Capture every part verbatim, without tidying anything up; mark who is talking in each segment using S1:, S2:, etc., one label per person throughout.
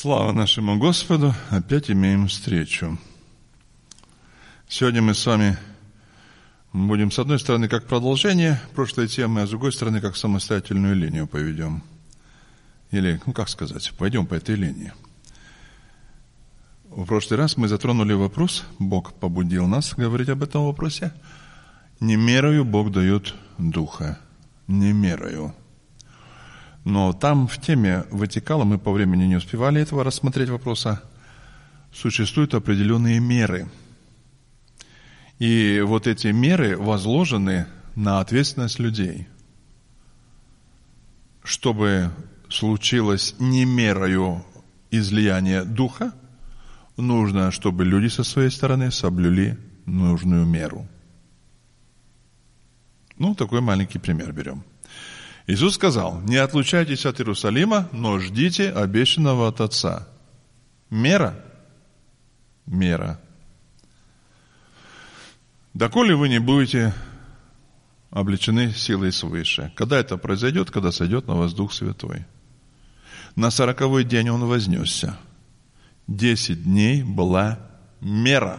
S1: Слава нашему Господу, опять имеем встречу. Сегодня мы с вами будем, с одной стороны, как продолжение прошлой темы, а с другой стороны, как самостоятельную линию поведем. Или, ну как сказать, пойдем по этой линии. В прошлый раз мы затронули вопрос, Бог побудил нас говорить об этом вопросе. Не мерою Бог дает духа, не мерою. Но там в теме вытекало, мы по времени не успевали этого рассмотреть вопроса, существуют определенные меры. И вот эти меры возложены на ответственность людей. Чтобы случилось не мерою излияния духа, нужно, чтобы люди со своей стороны соблюли нужную меру. Ну, такой маленький пример берем. Иисус сказал: не отлучайтесь от Иерусалима, но ждите обещанного от Отца. Мера? Мера. Доколе вы не будете облечены силой свыше. Когда это произойдет? Когда сойдет на вас Дух Святой. На сороковой день Он вознесся. Десять дней была мера.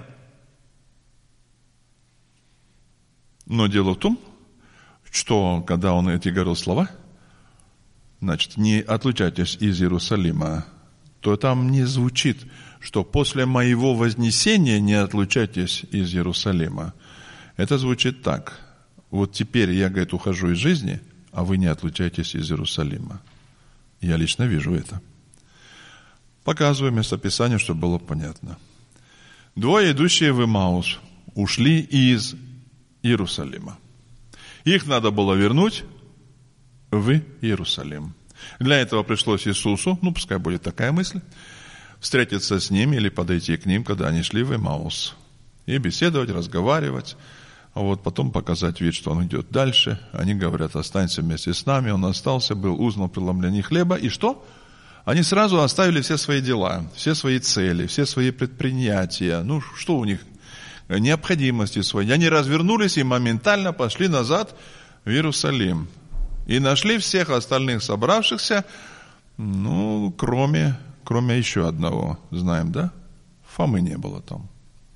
S1: Но дело в том, что, когда он эти говорил слова, значит, не отлучайтесь из Иерусалима, то там не звучит, что после моего вознесения не отлучайтесь из Иерусалима. Это звучит так: вот теперь я, говорит, ухожу из жизни, а вы не отлучайтесь из Иерусалима. Я лично вижу это. Показываю местописание, чтобы было понятно. Двое, идущие в Эмаус, ушли из Иерусалима. Их надо было вернуть в Иерусалим. Для этого пришлось Иисусу, ну пускай будет такая мысль, встретиться с ними или подойти к ним, когда они шли в Эмаус. И беседовать, разговаривать, а вот потом показать вид, что он идет дальше. Они говорят: останься вместе с нами. Он остался, был, узнал преломление хлеба. И что? Они сразу оставили все свои дела, все свои цели, все свои предприятия. Ну, что у них? Необходимости свои. Они развернулись и моментально пошли назад в Иерусалим. И нашли всех остальных собравшихся, ну, кроме, кроме еще одного. Знаем, да? Фомы не было там.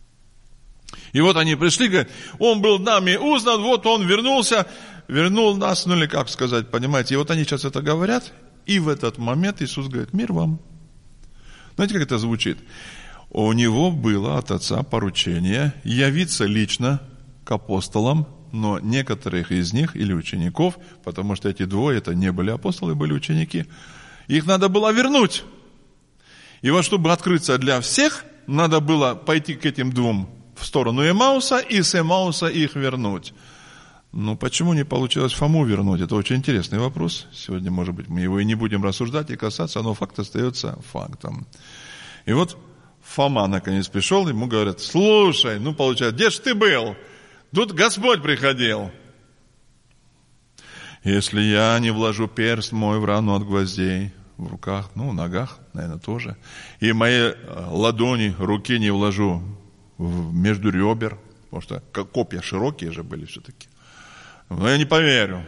S1: И вот они пришли, говорят: он был нами узнан, вот он вернулся, вернул нас, ну или как сказать, понимаете. И вот они сейчас это говорят, и в этот момент Иисус говорит: мир вам. Знаете, как это звучит? У него было от Отца поручение явиться лично к апостолам, но некоторых из них, или учеников, потому что эти двое, это не были апостолы, были ученики, их надо было вернуть. И вот чтобы открыться для всех, надо было пойти к этим двум в сторону Эмауса, и с Эмауса их вернуть. Ну, почему не получилось Фому вернуть? Это очень интересный вопрос. Сегодня, может быть, мы его и не будем рассуждать и касаться, но факт остается фактом. И вот Фома наконец пришел, ему говорят: слушай, ну получается, где ж ты был? Тут Господь приходил. Если я не вложу перст мой в рану от гвоздей, в руках, ну, в ногах, наверное, тоже, и мои ладони, руки не вложу между ребер, потому что копья широкие же были все-таки, но я не поверю.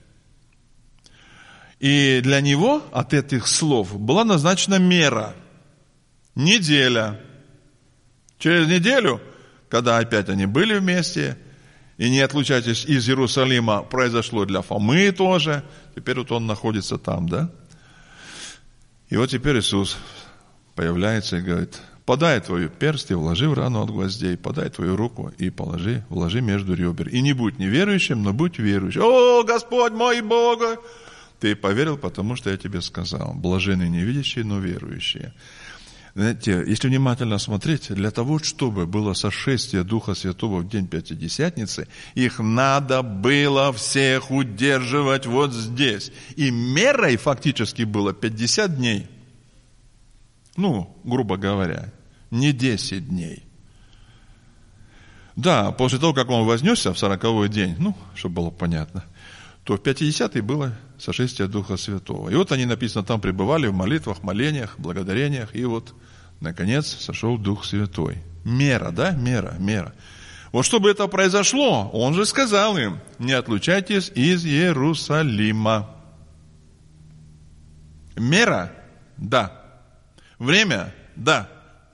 S1: И для него от этих слов была назначена мера. Неделя. Через неделю, когда опять они были вместе, и не отлучайтесь из Иерусалима, произошло для Фомы тоже. Теперь вот он находится там, да? И вот теперь Иисус появляется и говорит: подай твою перст и вложи в рану от гвоздей, подай твою руку и положи, вложи между ребер. И не будь неверующим, но будь верующим. О, Господь мой Бог! Ты поверил, потому что я тебе сказал. Блаженны невидящие, но верующие. Знаете, если внимательно смотреть, для того, чтобы было сошествие Духа Святого в день Пятидесятницы, их надо было всех удерживать вот здесь. И мерой фактически было пятьдесят дней. Ну, грубо говоря, не десять дней. Да, после того, как он вознесся в сороковой день, ну, чтобы было понятно, то в пятидесятый было сошествие Духа Святого. И вот они, написано, там пребывали в молитвах, молениях, благодарениях, и вот, наконец, сошел Дух Святой. Мера, да? Мера, мера. Вот чтобы это произошло, он же сказал им: не отлучайтесь из Иерусалима. Мера? Да. В Время? Да.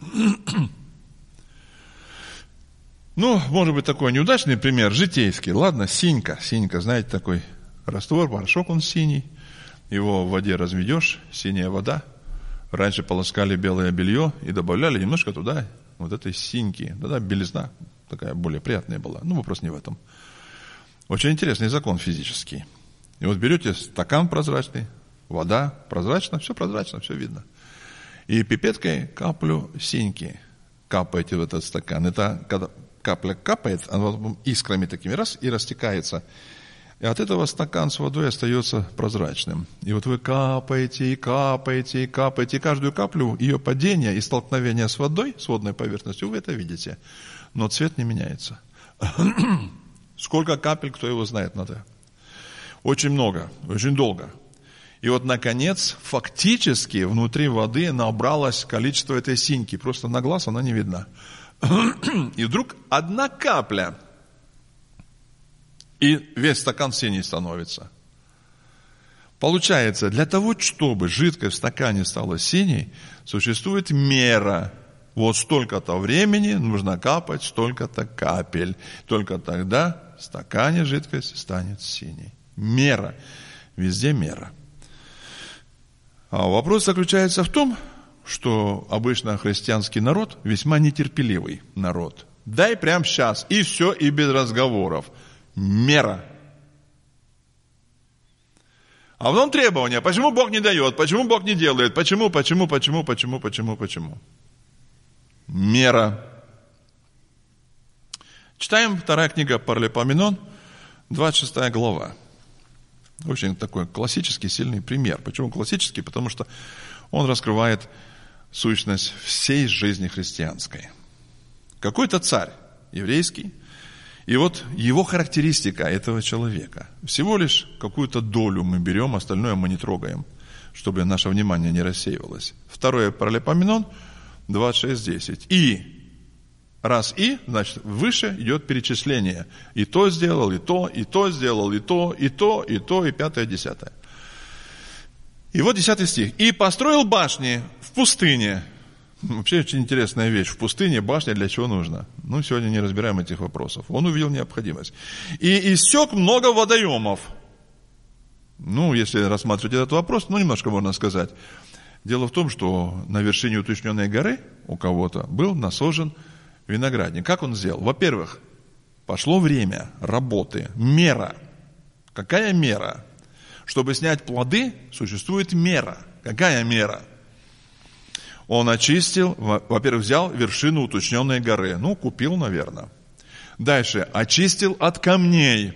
S1: Ну, может быть, такой неудачный пример, житейский. Ладно, синька. Синька, знаете, такой раствор, порошок он синий. Его в воде разведешь, синяя вода. Раньше полоскали белое белье и добавляли немножко туда вот этой синьки. Тогда белизна такая более приятная была. Ну, вопрос не в этом. Очень интересный закон физический. И вот берете стакан прозрачный, вода прозрачна, все прозрачно, все видно. И пипеткой каплю синьки капаете в этот стакан. Это когда капля капает, она искрами такими раз и растекается. И от этого стакан с водой остается прозрачным. И вот вы капаете, и капаете, и капаете. И каждую каплю, ее падение и столкновение с водой, с водной поверхностью, вы это видите. Но цвет не меняется. Сколько капель, кто его знает, надо. Очень много, очень долго. И вот, наконец, фактически внутри воды набралось количество этой синьки. Просто на глаз она не видна. И вдруг одна капля, и весь стакан синий становится. Получается, для того, чтобы жидкость в стакане стала синей, существует мера. Вот столько-то времени нужно капать, столько-то капель. Только тогда в стакане жидкость станет синей. Мера. Везде мера. А вопрос заключается в том, что обычно христианский народ весьма нетерпеливый народ. Дай прямо сейчас, и все, и без разговоров. Мера. А потом требования. Почему Бог не дает? Почему Бог не делает? Почему, почему, почему, почему, почему, почему? Мера. Читаем вторая книга Паралипоменон, двадцать шестая глава. Очень такой классический, сильный пример. Почему классический? Потому что он раскрывает сущность всей жизни христианской. Какой-то царь еврейский, и вот его характеристика этого человека. Всего лишь какую-то долю мы берем, остальное мы не трогаем, чтобы наше внимание не рассеивалось. Второе Паралипоменон, двадцать шесть десять. И, раз и, значит, выше идет перечисление. И то сделал, и то, и то сделал, и то, и то, и то, и пятое, десятое. И вот десятый стих. И построил башни в пустыне. Вообще очень интересная вещь. В пустыне башня для чего нужна? Ну, сегодня не разбираем этих вопросов. Он увидел необходимость. И иссек много водоемов. Ну, если рассматривать этот вопрос, ну, немножко можно сказать. Дело в том, что на вершине уточненной горы у кого-то был насажен виноградник. Как он сделал? Во-первых, пошло время работы, мера. Какая мера? Чтобы снять плоды, существует мера. Какая мера? Он очистил, во-первых, взял вершину уточненной горы. Ну, купил, наверное. Дальше. Очистил от камней.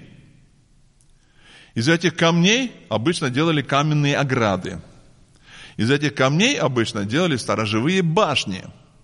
S1: Из этих камней обычно делали каменные ограды. Из этих камней обычно делали сторожевые башни.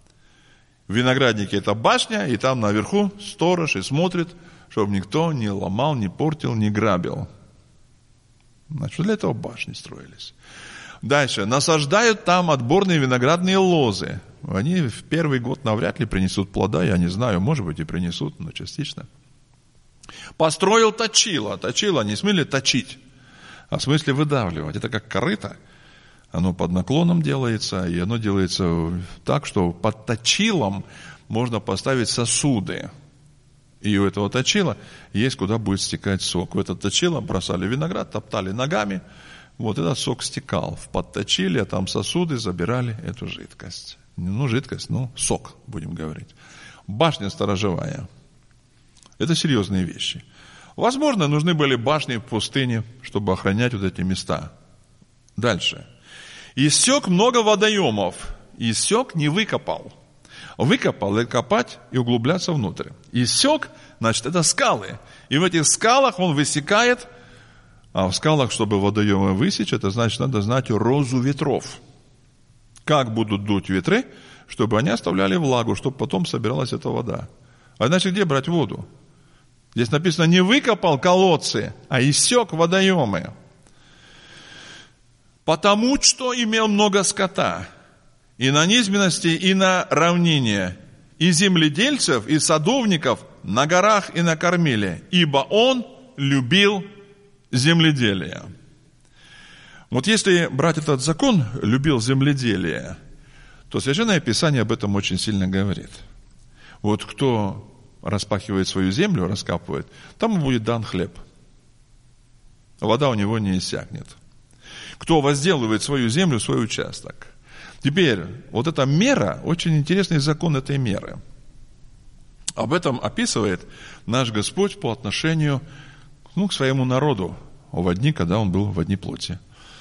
S1: В винограднике это башня, и там наверху сторож и смотрит, чтобы никто не ломал, не портил, не грабил. Значит, для этого башни строились. Дальше. Насаждают там отборные виноградные лозы. Они в первый год навряд ли принесут плода, я не знаю, может быть и принесут, но частично. Построил точило. Точило не в смысле точить, а в смысле выдавливать. Это как корыто. Оно под наклоном делается, и оно делается так, что под точилом можно поставить сосуды. И у этого точила есть куда будет стекать сок. В это точило бросали виноград, топтали ногами. Вот этот сок стекал в подточиле, а там сосуды забирали эту жидкость. Ну, жидкость, ну, сок, будем говорить. Башня сторожевая. Это серьезные вещи. Возможно, нужны были башни в пустыне, чтобы охранять вот эти места. Дальше. Иссек много водоемов. Иссек не выкопал. Выкопал – это копать и углубляться внутрь. Иссек, значит, это скалы. И в этих скалах он высекает. А в скалах, чтобы водоемы высечь, это значит, надо знать розу ветров. Как будут дуть ветры, чтобы они оставляли влагу, чтобы потом собиралась эта вода. А значит, где брать воду? Здесь написано, не выкопал колодцы, а иссек водоемы. Потому что имел много скота. И на низменности, и на равнине. И земледельцев, и садовников на горах и на кормиле. Ибо он любил земледелие. Вот если брать этот закон, любил земледелие, то Священное Писание об этом очень сильно говорит. Вот кто распахивает свою землю, раскапывает, там ему будет дан хлеб. Вода у него не иссякнет. Кто возделывает свою землю, свой участок. Теперь, вот эта мера, очень интересный закон этой меры. Об этом описывает наш Господь по отношению ну, к своему народу в дни, когда Он был в дни плоти.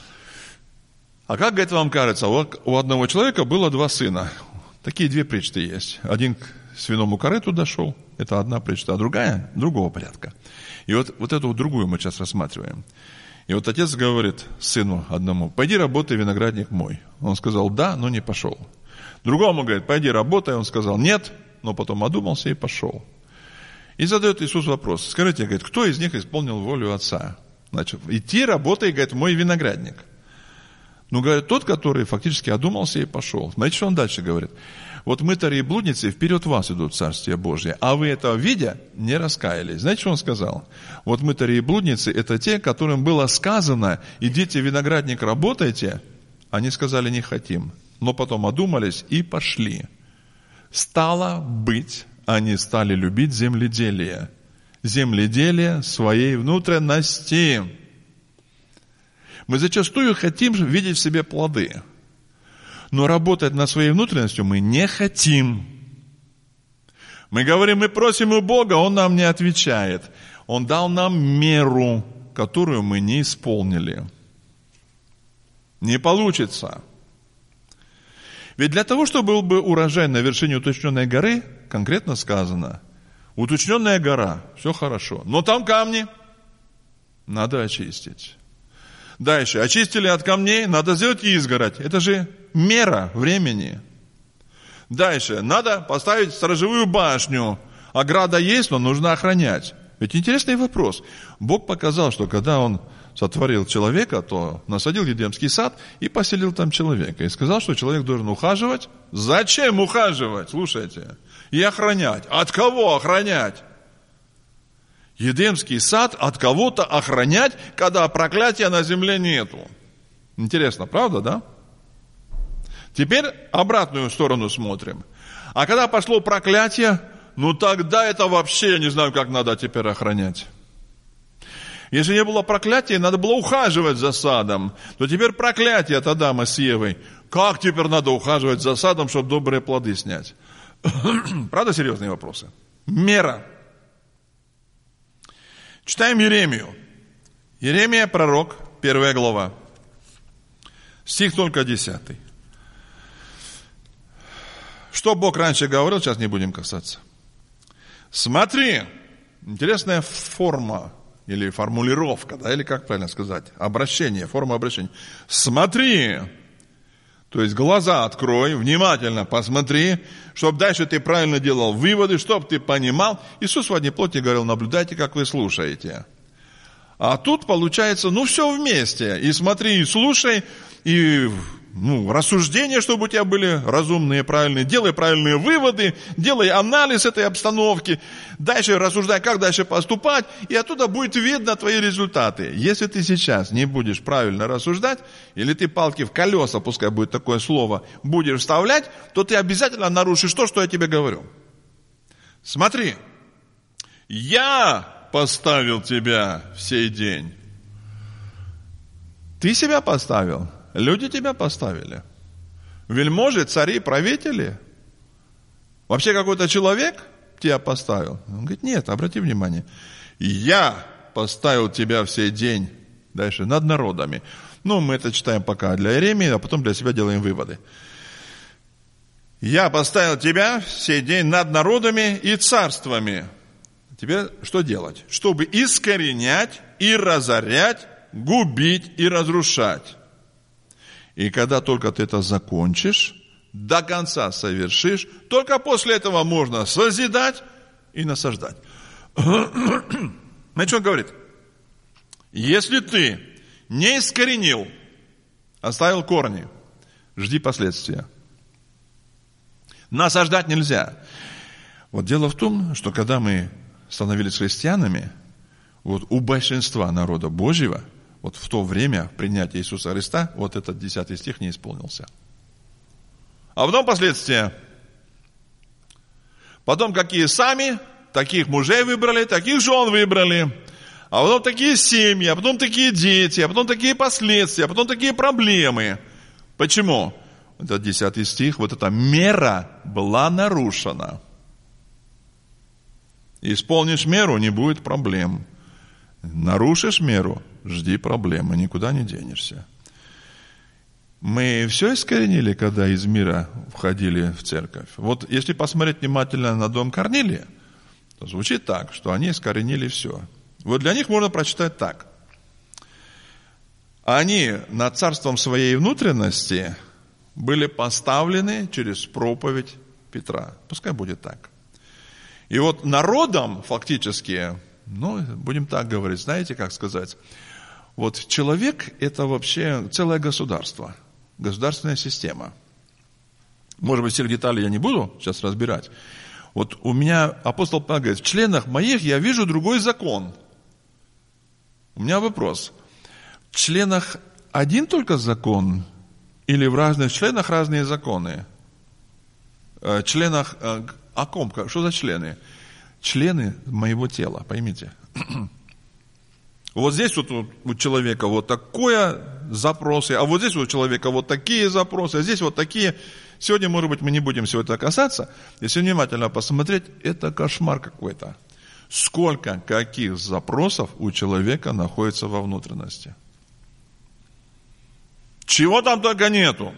S1: А как, говорит, вам кажется, у одного человека было два сына. Такие две притчи есть. Один к свиному корыту дошел, это одна притча, а другая другого порядка. И вот, вот эту вот другую мы сейчас рассматриваем. И вот отец говорит сыну одному: пойди работай, виноградник мой. Он сказал да, но не пошел. Другому говорит: пойди работай. Он сказал нет, но потом одумался и пошел. И задает Иисус вопрос: скажите, говорит, кто из них исполнил волю отца? Значит, идти работай, говорит, мой виноградник. Ну, говорит, тот, который фактически одумался и пошел. Знаете, что он дальше говорит? Вот мытари и блудницы вперед вас идут в Царствие Божие, а вы это видя, не раскаялись. Знаете, что он сказал? Вот мытари и блудницы – это те, которым было сказано: идите в виноградник, работайте. Они сказали: не хотим. Но потом одумались и пошли. Стало быть, они стали любить земледелие. Земледелие своей внутренности. Мы зачастую хотим видеть в себе плоды. Но работать над своей внутренностью мы не хотим. Мы говорим, мы просим у Бога, Он нам не отвечает. Он дал нам меру, которую мы не исполнили. Не получится. Ведь для того, чтобы был бы урожай на вершине уточненной горы, конкретно сказано: уточненная гора, все хорошо, но там камни, надо очистить. Дальше, очистили от камней, надо сделать изгородь. Это же мера времени. Дальше, надо поставить сторожевую башню. Ограда есть, но нужно охранять. Ведь интересный вопрос. Бог показал, что когда Он сотворил человека, то насадил Едемский сад и поселил там человека. И сказал, что человек должен ухаживать. Зачем ухаживать? Слушайте. И охранять. От кого охранять? Едемский сад от кого-то охранять, когда проклятия на земле нету. Интересно, правда, да? Теперь обратную сторону смотрим. А когда пошло проклятие, ну тогда это вообще, я не знаю, как надо теперь охранять. Если не было проклятия, надо было ухаживать за садом. То теперь проклятие от Адама с Евой. Как теперь надо ухаживать за садом, чтобы добрые плоды снять? Правда, серьезные вопросы? Мера. Читаем Иеремию. Иеремия, пророк, первая глава. Стих только десятый. Что Бог раньше говорил, сейчас не будем касаться. Смотри, интересная форма или формулировка, да, или как правильно сказать, обращение, форма обращения. Смотри, то есть глаза открой, внимательно посмотри, чтобы дальше ты правильно делал выводы, чтобы ты понимал. Иисус в одни плоти говорил: наблюдайте, как вы слушаете. А тут получается, ну все вместе. И смотри, и слушай, и ну, рассуждения, чтобы у тебя были разумные, правильные. Делай правильные выводы, делай анализ этой обстановки. Дальше рассуждай, как дальше поступать. И оттуда будет видно твои результаты. Если ты сейчас не будешь правильно рассуждать, или ты палки в колеса, пускай будет такое слово, будешь вставлять, то ты обязательно нарушишь то, что я тебе говорю. Смотри, я поставил тебя в сей день. Ты себя поставил? Люди тебя поставили. Вельможи, цари, правители. Вообще какой-то человек тебя поставил. Он говорит: нет, обрати внимание. Я поставил тебя в сей день. Дальше, над народами. Ну, мы это читаем пока для Иеремии, а потом для себя делаем выводы. Я поставил тебя в сей день над народами и царствами. Тебе что делать? Чтобы искоренять и разорять, губить и разрушать. И когда только ты это закончишь, до конца совершишь, только после этого можно созидать и насаждать. Знаете, что он говорит? Если ты не искоренил, оставил корни, жди последствия. Насаждать нельзя. Вот дело в том, что когда мы становились христианами, вот у большинства народа Божьего, вот в то время принятия Иисуса Христа, вот этот десятый стих не исполнился. А потом последствия. Потом какие сами, таких мужей выбрали, таких жен выбрали. А потом такие семьи, а потом такие дети, а потом такие последствия, а потом такие проблемы. Почему? Это десятый стих, вот эта мера была нарушена. Исполнишь меру, не будет проблем. Нарушишь меру, жди проблемы, никуда не денешься. Мы все искоренили, когда из мира входили в церковь. Вот если посмотреть внимательно на дом Корнилия, то звучит так, что они искоренили все. Вот для них можно прочитать так. Они над царством своей внутренности были поставлены через проповедь Петра. Пускай будет так. И вот народом фактически, ну, будем так говорить, знаете, как сказать, вот человек – это вообще целое государство, государственная система. Может быть, всех деталей я не буду сейчас разбирать. Вот у меня апостол Павел говорит, в членах моих я вижу другой закон. У меня вопрос. В членах один только закон или в разных членах разные законы? В членах, о ком? Что за члены? Члены моего тела, поймите. Вот здесь вот у человека вот такое запросы, а вот здесь у человека вот такие запросы, а здесь вот такие. Сегодня, может быть, мы не будем всего этого касаться. Если внимательно посмотреть, это кошмар какой-то. Сколько каких запросов у человека находится во внутренности. Чего там только нету.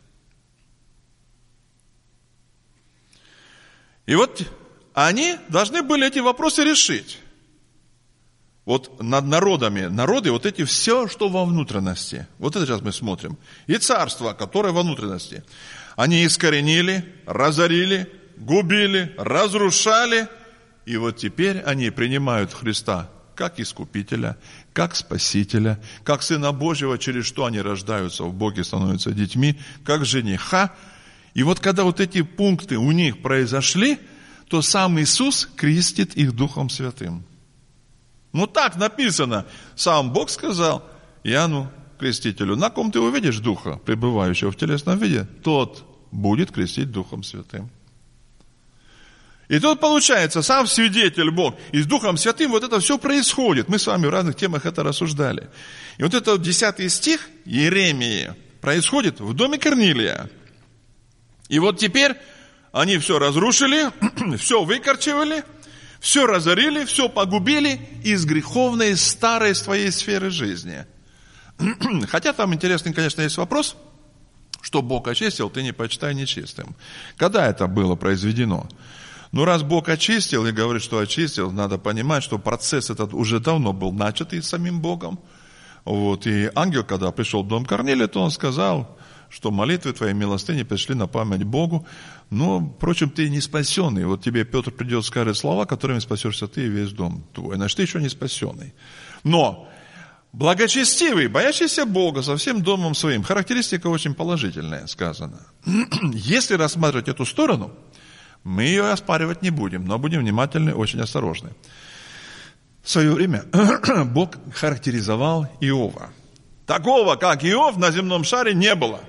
S1: И вот они должны были эти вопросы решить. Вот над народами, народы, вот эти все, что во внутренности. Вот это сейчас мы смотрим. И царство, которое во внутренности. Они искоренили, разорили, губили, разрушали. И вот теперь они принимают Христа как Искупителя, как Спасителя, как Сына Божьего, через что они рождаются в Боге, становятся детьми, как жениха. И вот когда вот эти пункты у них произошли, то сам Иисус крестит их Духом Святым. Ну так написано. Сам Бог сказал Иоанну Крестителю, на ком ты увидишь Духа, пребывающего в телесном виде, тот будет крестить Духом Святым. И тут получается, сам свидетель Бог, и с Духом Святым вот это все происходит. Мы с вами в разных темах это рассуждали. И вот этот десятый стих Иеремии происходит в доме Корнилия. И вот теперь они все разрушили, все выкорчевали, все разорили, все погубили из греховной старой своей сферы жизни. Хотя там интересный, конечно, есть вопрос, что Бог очистил, ты не почитай нечистым. Когда это было произведено? Ну, раз Бог очистил и говорит, что очистил, надо понимать, что процесс этот уже давно был начатый самим Богом. Вот. И ангел, когда пришел в дом Корнилия, то он сказал, что молитвы твои милостыни пришли на память Богу. Но, впрочем, ты не спасенный. Вот тебе Петр придет, скажет слова, которыми спасешься ты и весь дом твой. Значит, ты еще не спасенный. Но благочестивый, боящийся Бога со всем домом своим. Характеристика очень положительная сказана. Если рассматривать эту сторону, мы ее оспаривать не будем, но будем внимательны, очень осторожны. В свое время Бог характеризовал Иова. Такого, как Иов, на земном шаре не было.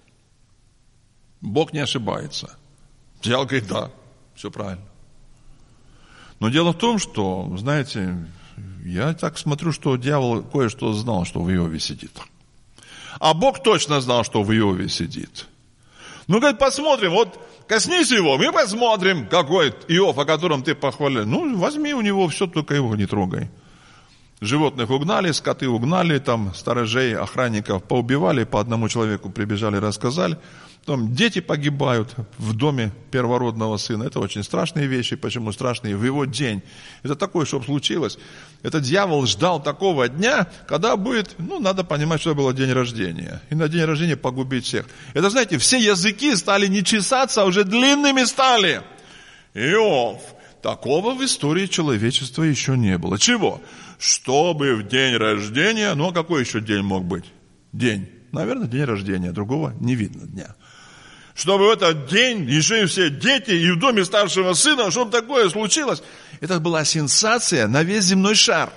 S1: Бог не ошибается. Дьявол говорит, да, все правильно. Но дело в том, что, знаете, я так смотрю, что дьявол кое-что знал, что в Иове сидит. А Бог точно знал, что в Иове сидит. Ну, говорит, посмотрим, вот коснись его, мы посмотрим, какой Иов, о котором ты похвалил. Ну, возьми у него все, только его не трогай. Животных угнали, скоты угнали, там сторожей, охранников поубивали, по одному человеку прибежали, рассказали. Там дети погибают в доме первородного сына. Это очень страшные вещи. Почему страшные? В его день. Это такое, чтобы случилось. Этот дьявол ждал такого дня, когда будет, ну, надо понимать, что это был день рождения. И на день рождения погубить всех. Это, знаете, все языки стали не чесаться, а уже длинными стали. Иов. Такого в истории человечества еще не было. Чего? Чтобы в день рождения, ну, а какой еще день мог быть? День. Наверное, день рождения. Другого не видно дня. Чтобы в этот день еще и все дети, и в доме старшего сына, чтобы такое случилось. Это была сенсация на весь земной шар.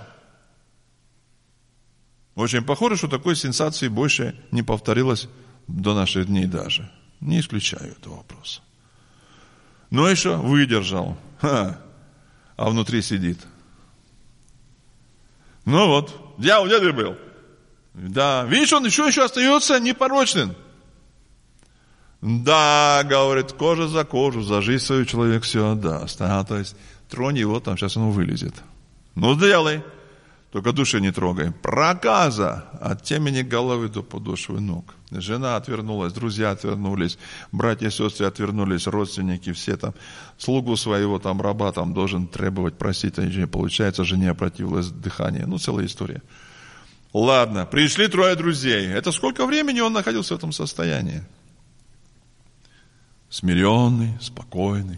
S1: Очень похоже, что такой сенсации больше не повторилось до наших дней даже. Не исключаю этого вопроса. Но еще выдержал. Ха. А внутри сидит. Ну вот, дьявол где ты был? Да, видишь, он еще, еще остается непорочным. Да, говорит, кожа за кожу, за жизнь свою человек все отдаст. Ага, то есть, тронь его, там сейчас он вылезет. Ну, сделай. Только души не трогай. Проказа от темени головы до подошвы ног. Жена отвернулась, друзья отвернулись, братья и сестры отвернулись, родственники, все там. Слугу своего там раба там должен требовать, просить, а не получается, жене опротивилось дыхание. Ну, целая история. Ладно, пришли трое друзей. Это сколько времени он находился в этом состоянии? Смиренный, спокойный.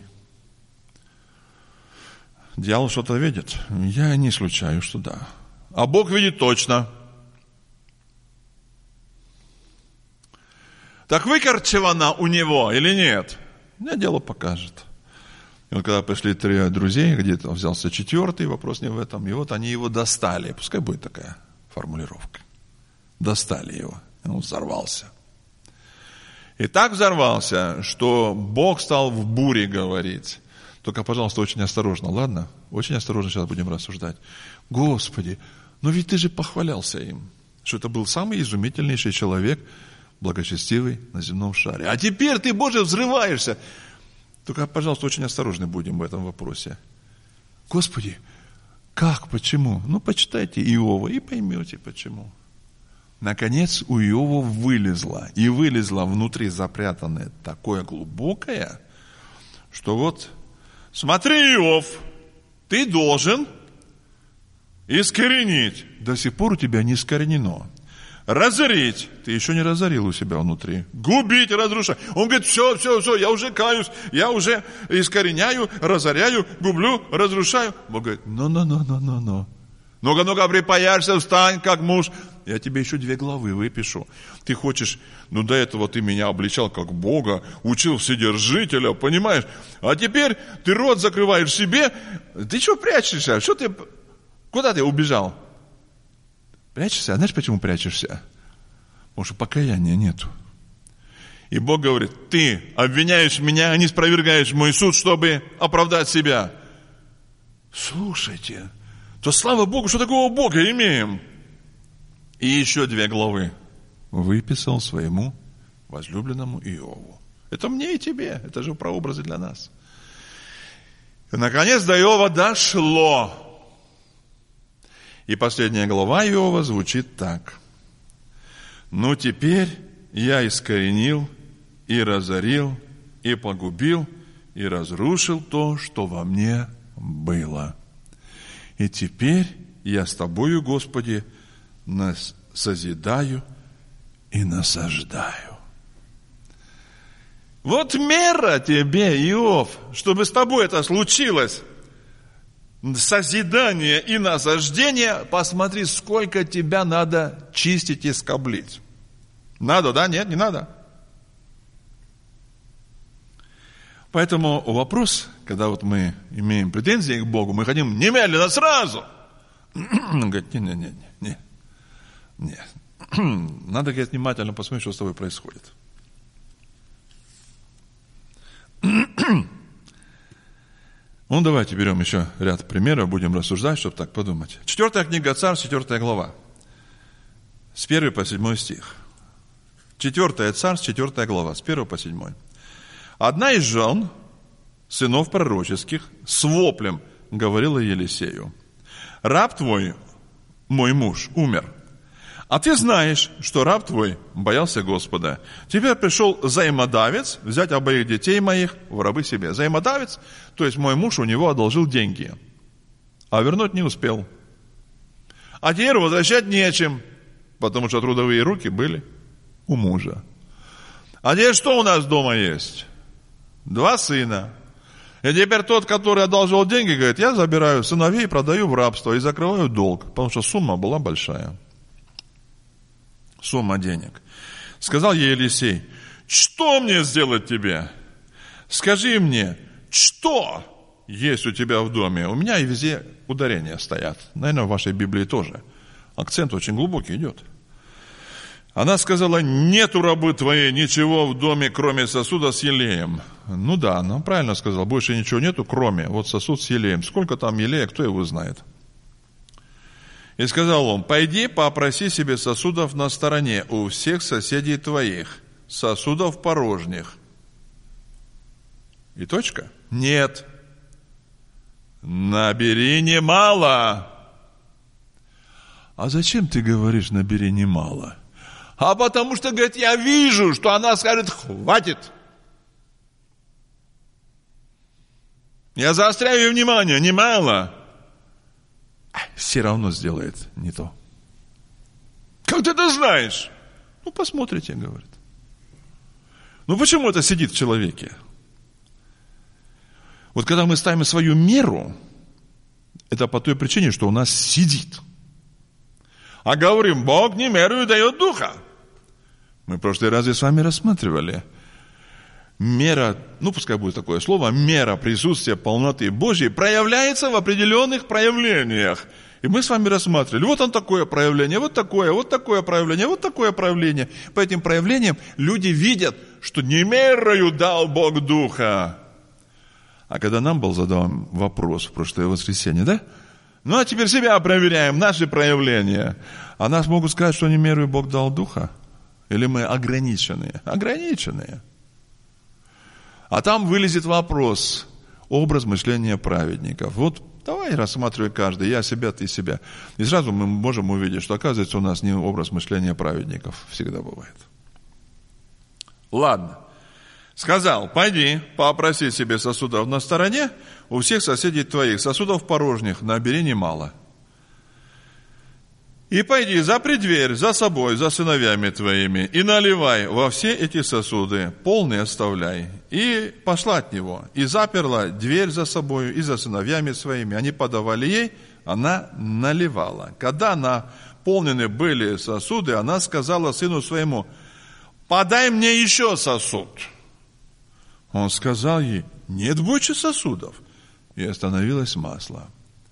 S1: Дьявол что-то видит? Я не исключаю, что да. А Бог видит точно. Так выкорчевана у него или нет? Мне дело покажет. И вот когда пришли три друзей, где-то взялся четвертый, вопрос не в этом. И вот они его достали. Пускай будет такая формулировка. Достали его. И он взорвался. И так взорвался, что Бог стал в буре говорить. Только, пожалуйста, очень осторожно, ладно? Очень осторожно сейчас будем рассуждать. Господи, но ведь ты же похвалялся им, что это был самый изумительнейший человек, благочестивый на земном шаре. А теперь ты, Боже, взрываешься. Только, пожалуйста, очень осторожны будем в этом вопросе. Господи, как, почему? Ну, почитайте Иова и поймете, почему. Наконец, у Иова вылезло, и вылезло внутри запрятанное такое глубокое, что вот, смотри, Иов, ты должен искоренить. До сих пор у тебя не искоренено. Разорить. Ты еще не разорил у себя внутри. Губить, разрушать. Он говорит, все, все, все, я уже каюсь, я уже искореняю, разоряю, гублю, разрушаю. Бог говорит, ну-ну-ну-ну-ну-ну. Ну-ка, припаяшься, встань, как муж. Я тебе еще две главы выпишу. Ты хочешь, ну до этого ты меня обличал как Бога, учил Вседержителя, понимаешь? А теперь ты рот закрываешь себе. Ты что прячешься? Что ты, куда ты убежал? Прячешься? А знаешь, почему прячешься? Потому что покаяния нету. И Бог говорит, ты обвиняешь меня, а не спровергаешь мой суд, чтобы оправдать себя. Слушайте, то слава Богу, что такого Бога имеем. И еще две главы выписал своему возлюбленному Иову. Это мне и тебе, это же прообразы для нас. И, наконец, до Иова дошло. И последняя глава Иова звучит так. Ну, теперь я искоренил, и разорил, и погубил, и разрушил то, что во мне было. И теперь я с тобою, Господи, нас созидаю и насаждаю. Вот мера тебе, Иов, чтобы с тобой это случилось. Созидание и насаждение, посмотри, сколько тебя надо чистить и скоблить. Надо, да? Нет, не надо. Поэтому вопрос, когда вот мы имеем претензии к Богу, мы хотим немедленно, сразу. Он говорит, нет, нет, нет, нет. Нет. Надо, говорит, внимательно посмотреть, что с тобой происходит. Ну, давайте берем еще ряд примеров, будем рассуждать, чтобы так подумать. Четвертая книга Царств, четвертая глава. С первого по седьмой стих. Четвертая Царств, четвертая глава, с первого по седьмой. Одна из жен, сынов пророческих, с воплем говорила Елисею: раб твой, мой муж, умер. А ты знаешь, что раб твой боялся Господа. Теперь пришел взаимодавец взять обоих детей моих в рабы себе. Взаимодавец, то есть мой муж у него одолжил деньги, а вернуть не успел. А теперь возвращать нечем, потому что трудовые руки были у мужа. А теперь что у нас дома есть? Два сына. И теперь тот, который одолжил деньги, говорит, я забираю сыновей, продаю в рабство и закрываю долг, потому что сумма была большая. Сумма денег. Сказал ей Елисей: что мне сделать тебе? Скажи мне, что есть у тебя в доме? У меня и везде ударения стоят. Наверное, в вашей Библии тоже. Акцент очень глубокий идет. Она сказала: нет у рабы твоей ничего в доме, кроме сосуда с елеем. Ну да, она правильно сказала, больше ничего нету, кроме вот сосуд с елеем. Сколько там елея, кто его знает? И сказал он: пойди, попроси себе сосудов на стороне у всех соседей твоих, сосудов порожних. И точка? Нет. Набери немало. А зачем ты говоришь набери немало? А потому что, говорит, я вижу, что она скажет: хватит. Я заостряю ее внимание, немало. Все равно сделает не то. Как ты это знаешь? Ну, посмотрите, говорит. Ну, почему это сидит в человеке? Вот когда мы ставим свою меру, это по той причине, что у нас сидит. А говорим: Бог не меру и дает духа. Мы в прошлый раз с вами рассматривали. Мера, ну пускай будет такое слово, мера присутствия полноты Божьей проявляется в определенных проявлениях. И мы с вами рассматривали, вот он такое проявление, вот такое, вот такое проявление, вот такое проявление. По этим проявлениям люди видят, что не мерою дал Бог духа. А когда нам был задан вопрос в прошлое воскресенье, да? Ну а теперь себя проверяем, наши проявления. А нас могут сказать, что не мерою Бог дал духа? Или мы ограниченные? Ограниченные. А там вылезет вопрос, образ мышления праведников. Вот давай рассматривай каждый, я себя, ты себя. И сразу мы можем увидеть, что оказывается у нас не образ мышления праведников всегда бывает. Ладно. Сказал: пойди, попроси себе сосудов на стороне у всех соседей твоих, сосудов порожних, набери немало. И пойди, запри дверь за собой, за сыновьями твоими, и наливай во все эти сосуды, полные оставляй. И пошла от него, и заперла дверь за собой и за сыновьями своими. Они подавали ей, она наливала. Когда наполнены были сосуды, она сказала сыну своему: подай мне еще сосуд. Он сказал ей: нет больше сосудов. И остановилось масло.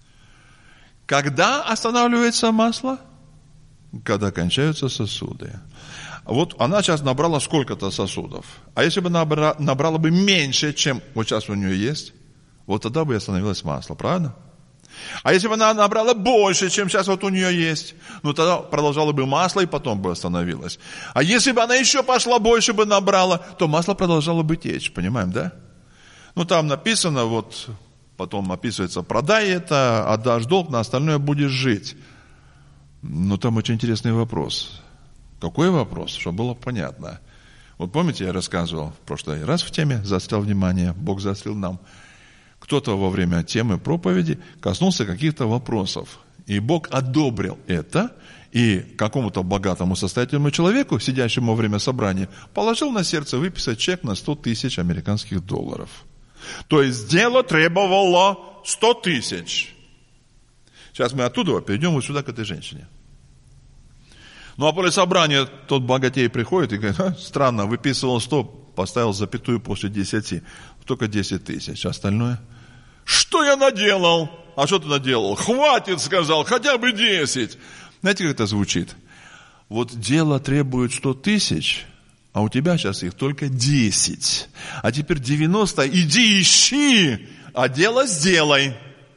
S1: Когда останавливается масло? Когда кончаются сосуды. Вот она сейчас набрала сколько-то сосудов. А если бы набрала, набрала бы меньше, чем вот сейчас у нее есть, вот тогда бы остановилось масло, правда? А если бы она набрала больше, чем сейчас вот у нее есть, ну тогда продолжало бы масло и потом бы остановилось. А если бы она еще пошла, больше бы набрала, то масло продолжало бы течь, понимаем, да? Ну там написано, вот потом описывается: продай это, отдашь долг, на остальное будешь жить. Но там очень интересный вопрос. Какой вопрос? Чтобы было понятно. Вот помните, я рассказывал в прошлый раз в теме, заострял внимание, Бог заострил нам. Кто-то во время темы проповеди коснулся каких-то вопросов. И Бог одобрил это, и какому-то богатому состоятельному человеку, сидящему во время собрания, положил на сердце выписать чек на сто тысяч американских долларов. То есть дело требовало сто тысяч. Сейчас мы оттуда перейдем вот сюда к этой женщине. Ну а после собрания тот богатей приходит и говорит: а, странно, выписывал сто, поставил запятую после десяти, только десять тысяч, остальное. Что я наделал? А что ты наделал? Хватит, сказал, хотя бы десять. Знаете, как это звучит? Вот дело требует сто тысяч, а у тебя сейчас их только десять. А теперь девяносто, иди ищи, а дело сделай.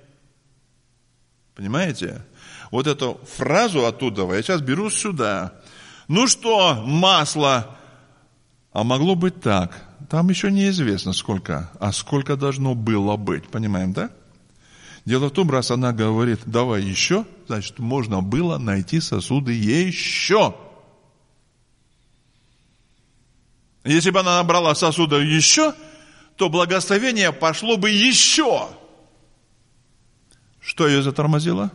S1: Понимаете? Вот эту фразу оттуда я сейчас беру сюда. Ну что, масло? А могло быть так. Там еще неизвестно сколько, а сколько должно было быть. Понимаем, да? Дело в том, раз она говорит: давай еще, значит, можно было найти сосуды еще. Если бы она набрала сосудов еще, то благословение пошло бы еще. Что ее затормозило?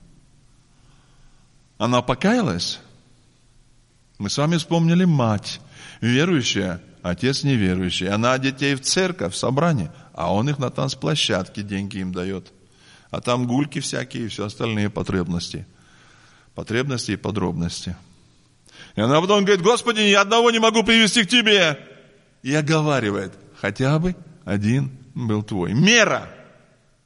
S1: Она покаялась. Мы с вами вспомнили мать, верующая, отец неверующий. Она детей в церковь, в собрание, а он их на танцплощадке деньги им дает. А там гульки всякие и все остальные потребности. Потребности и подробности. И она потом говорит: Господи, я одного не могу привести к Тебе. И оговаривает: хотя бы один был Твой. Мера.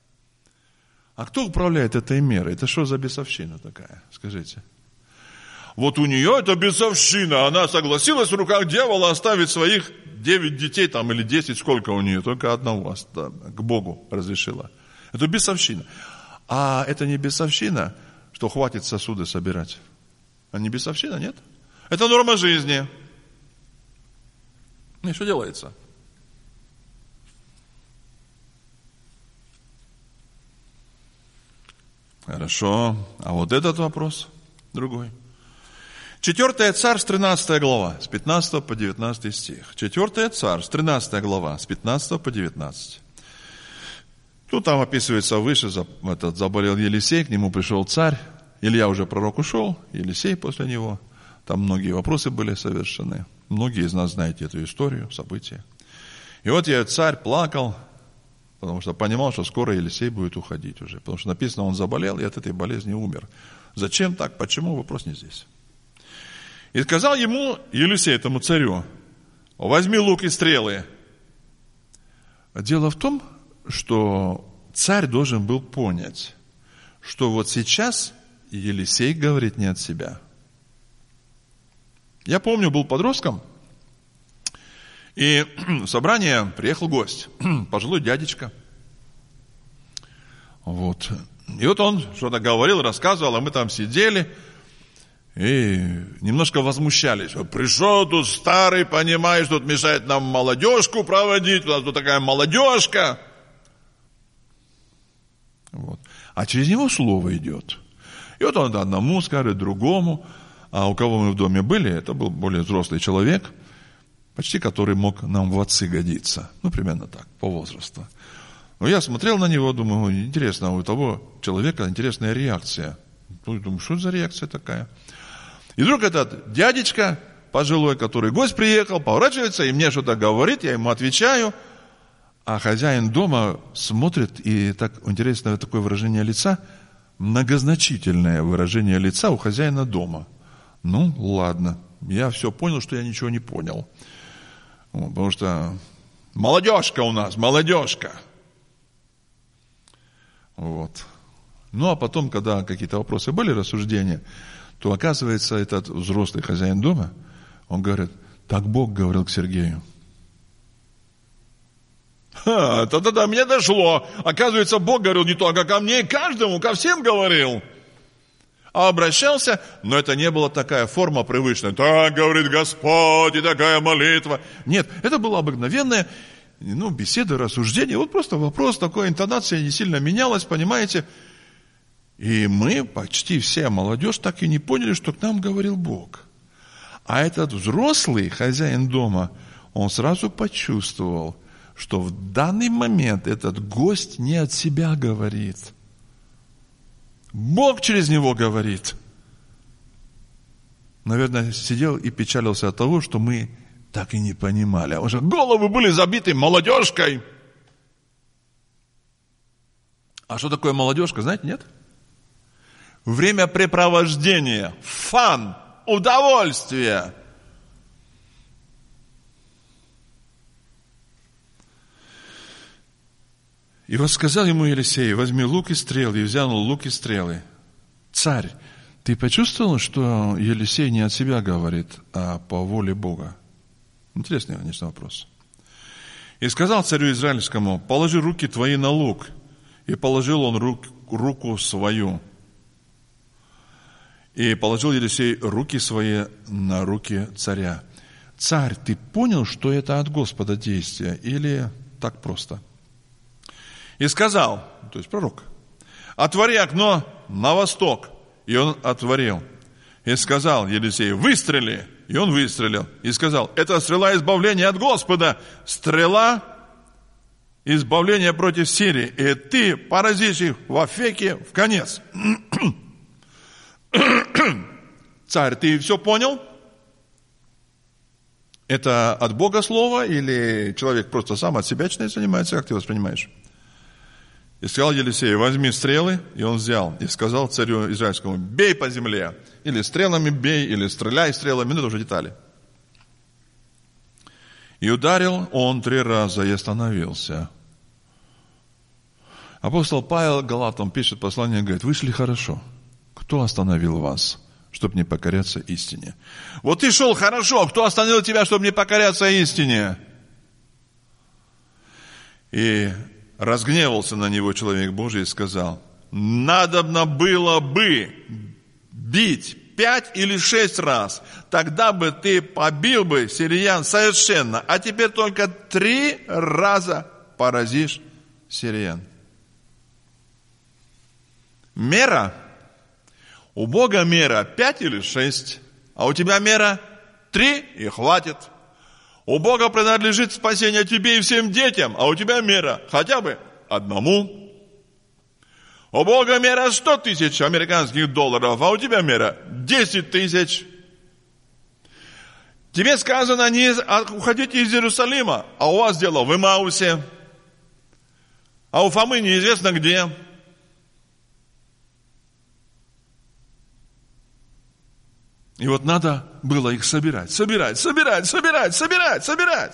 S1: А кто управляет этой мерой? Это что за бесовщина такая? Скажите. вот у нее это бесовщина. Она согласилась в руках дьявола оставить своих девять детей там или десять, сколько у нее, только одного к Богу разрешила. Это бесовщина. А это не бесовщина, что хватит сосуды собирать. А не бесовщина, нет? Это норма жизни. И что делается? Хорошо. А вот этот вопрос другой. Четвертое Царств, тринадцатая глава, с пятнадцатого по девятнадцатый стих. Четвертое Царств, тринадцатая глава, с пятнадцатого по девятнадцатый. Тут там описывается выше, этот, заболел Елисей, к нему пришел царь. Илья уже пророк ушел, Елисей после него. Там многие вопросы были совершены. Многие из нас знаете эту историю, события. И вот я, царь, плакал, потому что понимал, что скоро Елисей будет уходить уже. Потому что написано, он заболел и от этой болезни умер. Зачем так? Почему? Вопрос не здесь. И сказал ему Елисей, этому царю, возьми лук и стрелы. Дело в том, что царь должен был понять, что вот сейчас Елисей говорит не от себя. Я помню, был подростком, и в собрание приехал гость, пожилой дядечка. Вот. И вот он что-то говорил, рассказывал, а мы там сидели и немножко возмущались. Пришел тут старый, понимаешь, тут мешает нам молодежку проводить, у нас тут такая молодежка. Вот. А через него слово идет. И вот он одному скажет, другому. А у кого мы в доме были, это был более взрослый человек, почти который мог нам в отцы годиться. Ну, примерно так, по возрасту. Но я смотрел на него, думаю, интересно, у того человека интересная реакция. Думаю, что за реакция такая? И вдруг этот дядечка пожилой, который гость приехал, поворачивается и мне что-то говорит, я ему отвечаю, а хозяин дома смотрит, и так интересное такое выражение лица, многозначительное выражение лица у хозяина дома. Ну, ладно, я все понял, что я ничего не понял. Потому что молодежка у нас, молодежка. Вот. Ну, а потом, когда какие-то вопросы были, рассуждения, то, оказывается, этот взрослый хозяин дома, он говорит, так Бог говорил к Сергею. Ха, да-да-да, мне дошло. Оказывается, Бог говорил не только ко мне, и каждому, ко всем говорил. А обращался, но это не была такая форма привычная. Так говорит Господь, и такая молитва. Нет, это была обыкновенная, ну, беседа, рассуждение. Вот просто вопрос, такой интонация не сильно менялась, понимаете. И мы, почти вся молодежь, так и не поняли, что к нам говорил Бог. А этот взрослый хозяин дома, он сразу почувствовал, что в данный момент этот гость не от себя говорит. Бог через него говорит. Наверное, сидел и печалился от того, что мы так и не понимали. А уже головы были забиты молодежкой. А что такое молодежка, знаете, нет? Времяпрепровождение, фан, удовольствие. И вот сказал ему Елисей, возьми лук и стрелы, и взял лук и стрелы. Царь, ты почувствовал, что Елисей не от себя говорит, а по воле Бога? Интересный, конечно, вопрос. И сказал царю израильскому, положи руки твои на лук. И положил он рук, руку свою. И положил Елисей руки свои на руки царя. Царь, ты понял, что это от Господа действие? Или так просто? И сказал, то есть пророк, отвори окно на восток. И он отворил. И сказал Елисей, выстрели. И он выстрелил. И сказал, это стрела избавления от Господа. Стрела избавления против Сирии. И ты поразишь их в Афеке в конец. Царь, ты все понял? Это от Бога слово или человек просто сам от себя занимается? Как ты воспринимаешь? И сказал Елисей, возьми стрелы, и он взял. И сказал царю израильскому, бей по земле. Или стрелами бей, или стреляй стрелами, ну это уже детали. И ударил он три раза и остановился. Апостол Павел Галатам пишет послание, говорит, вы шли хорошо. Кто остановил вас? чтобы не покоряться истине. Вот ты шел хорошо, кто остановил тебя, чтобы не покоряться истине? И разгневался на него человек Божий и сказал: надобно было бы бить пять или шесть раз, тогда бы ты побил бы сириян совершенно, а теперь только три раза поразишь сириян. Мера. У Бога мера пять или шесть, а у тебя мера три и хватит. У Бога принадлежит спасение тебе и всем детям, а у тебя мера хотя бы одному. У Бога мера сто тысяч американских долларов, а у тебя мера десять тысяч. Тебе сказано не уходите из Иерусалима, а у вас дело в Эмаусе, а у Фомы неизвестно где. И вот надо было их собирать, собирать, собирать, собирать, собирать, собирать.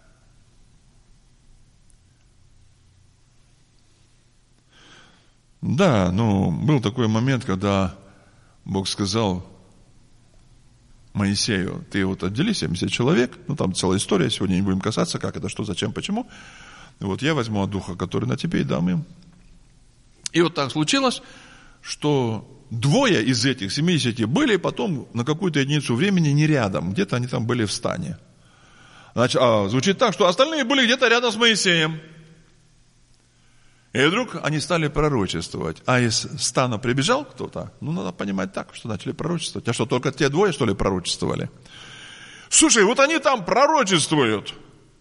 S1: Да, ну, был такой момент, когда Бог сказал Моисею: ты вот отдели семьдесят человек, ну, там целая история, сегодня не будем касаться, как это, что, зачем, почему. И вот я возьму от духа, который на тебе, и дам им. И вот так случилось, что двое из этих семидесяти были потом на какую-то единицу времени не рядом, где-то они там были в стане. Значит, а, звучит так, что остальные были где-то рядом с Моисеем. И вдруг они стали пророчествовать. А из стана прибежал кто-то? Ну, надо понимать так, что начали пророчествовать. А что, только те двое, что ли, пророчествовали? Слушай, вот они там пророчествуют.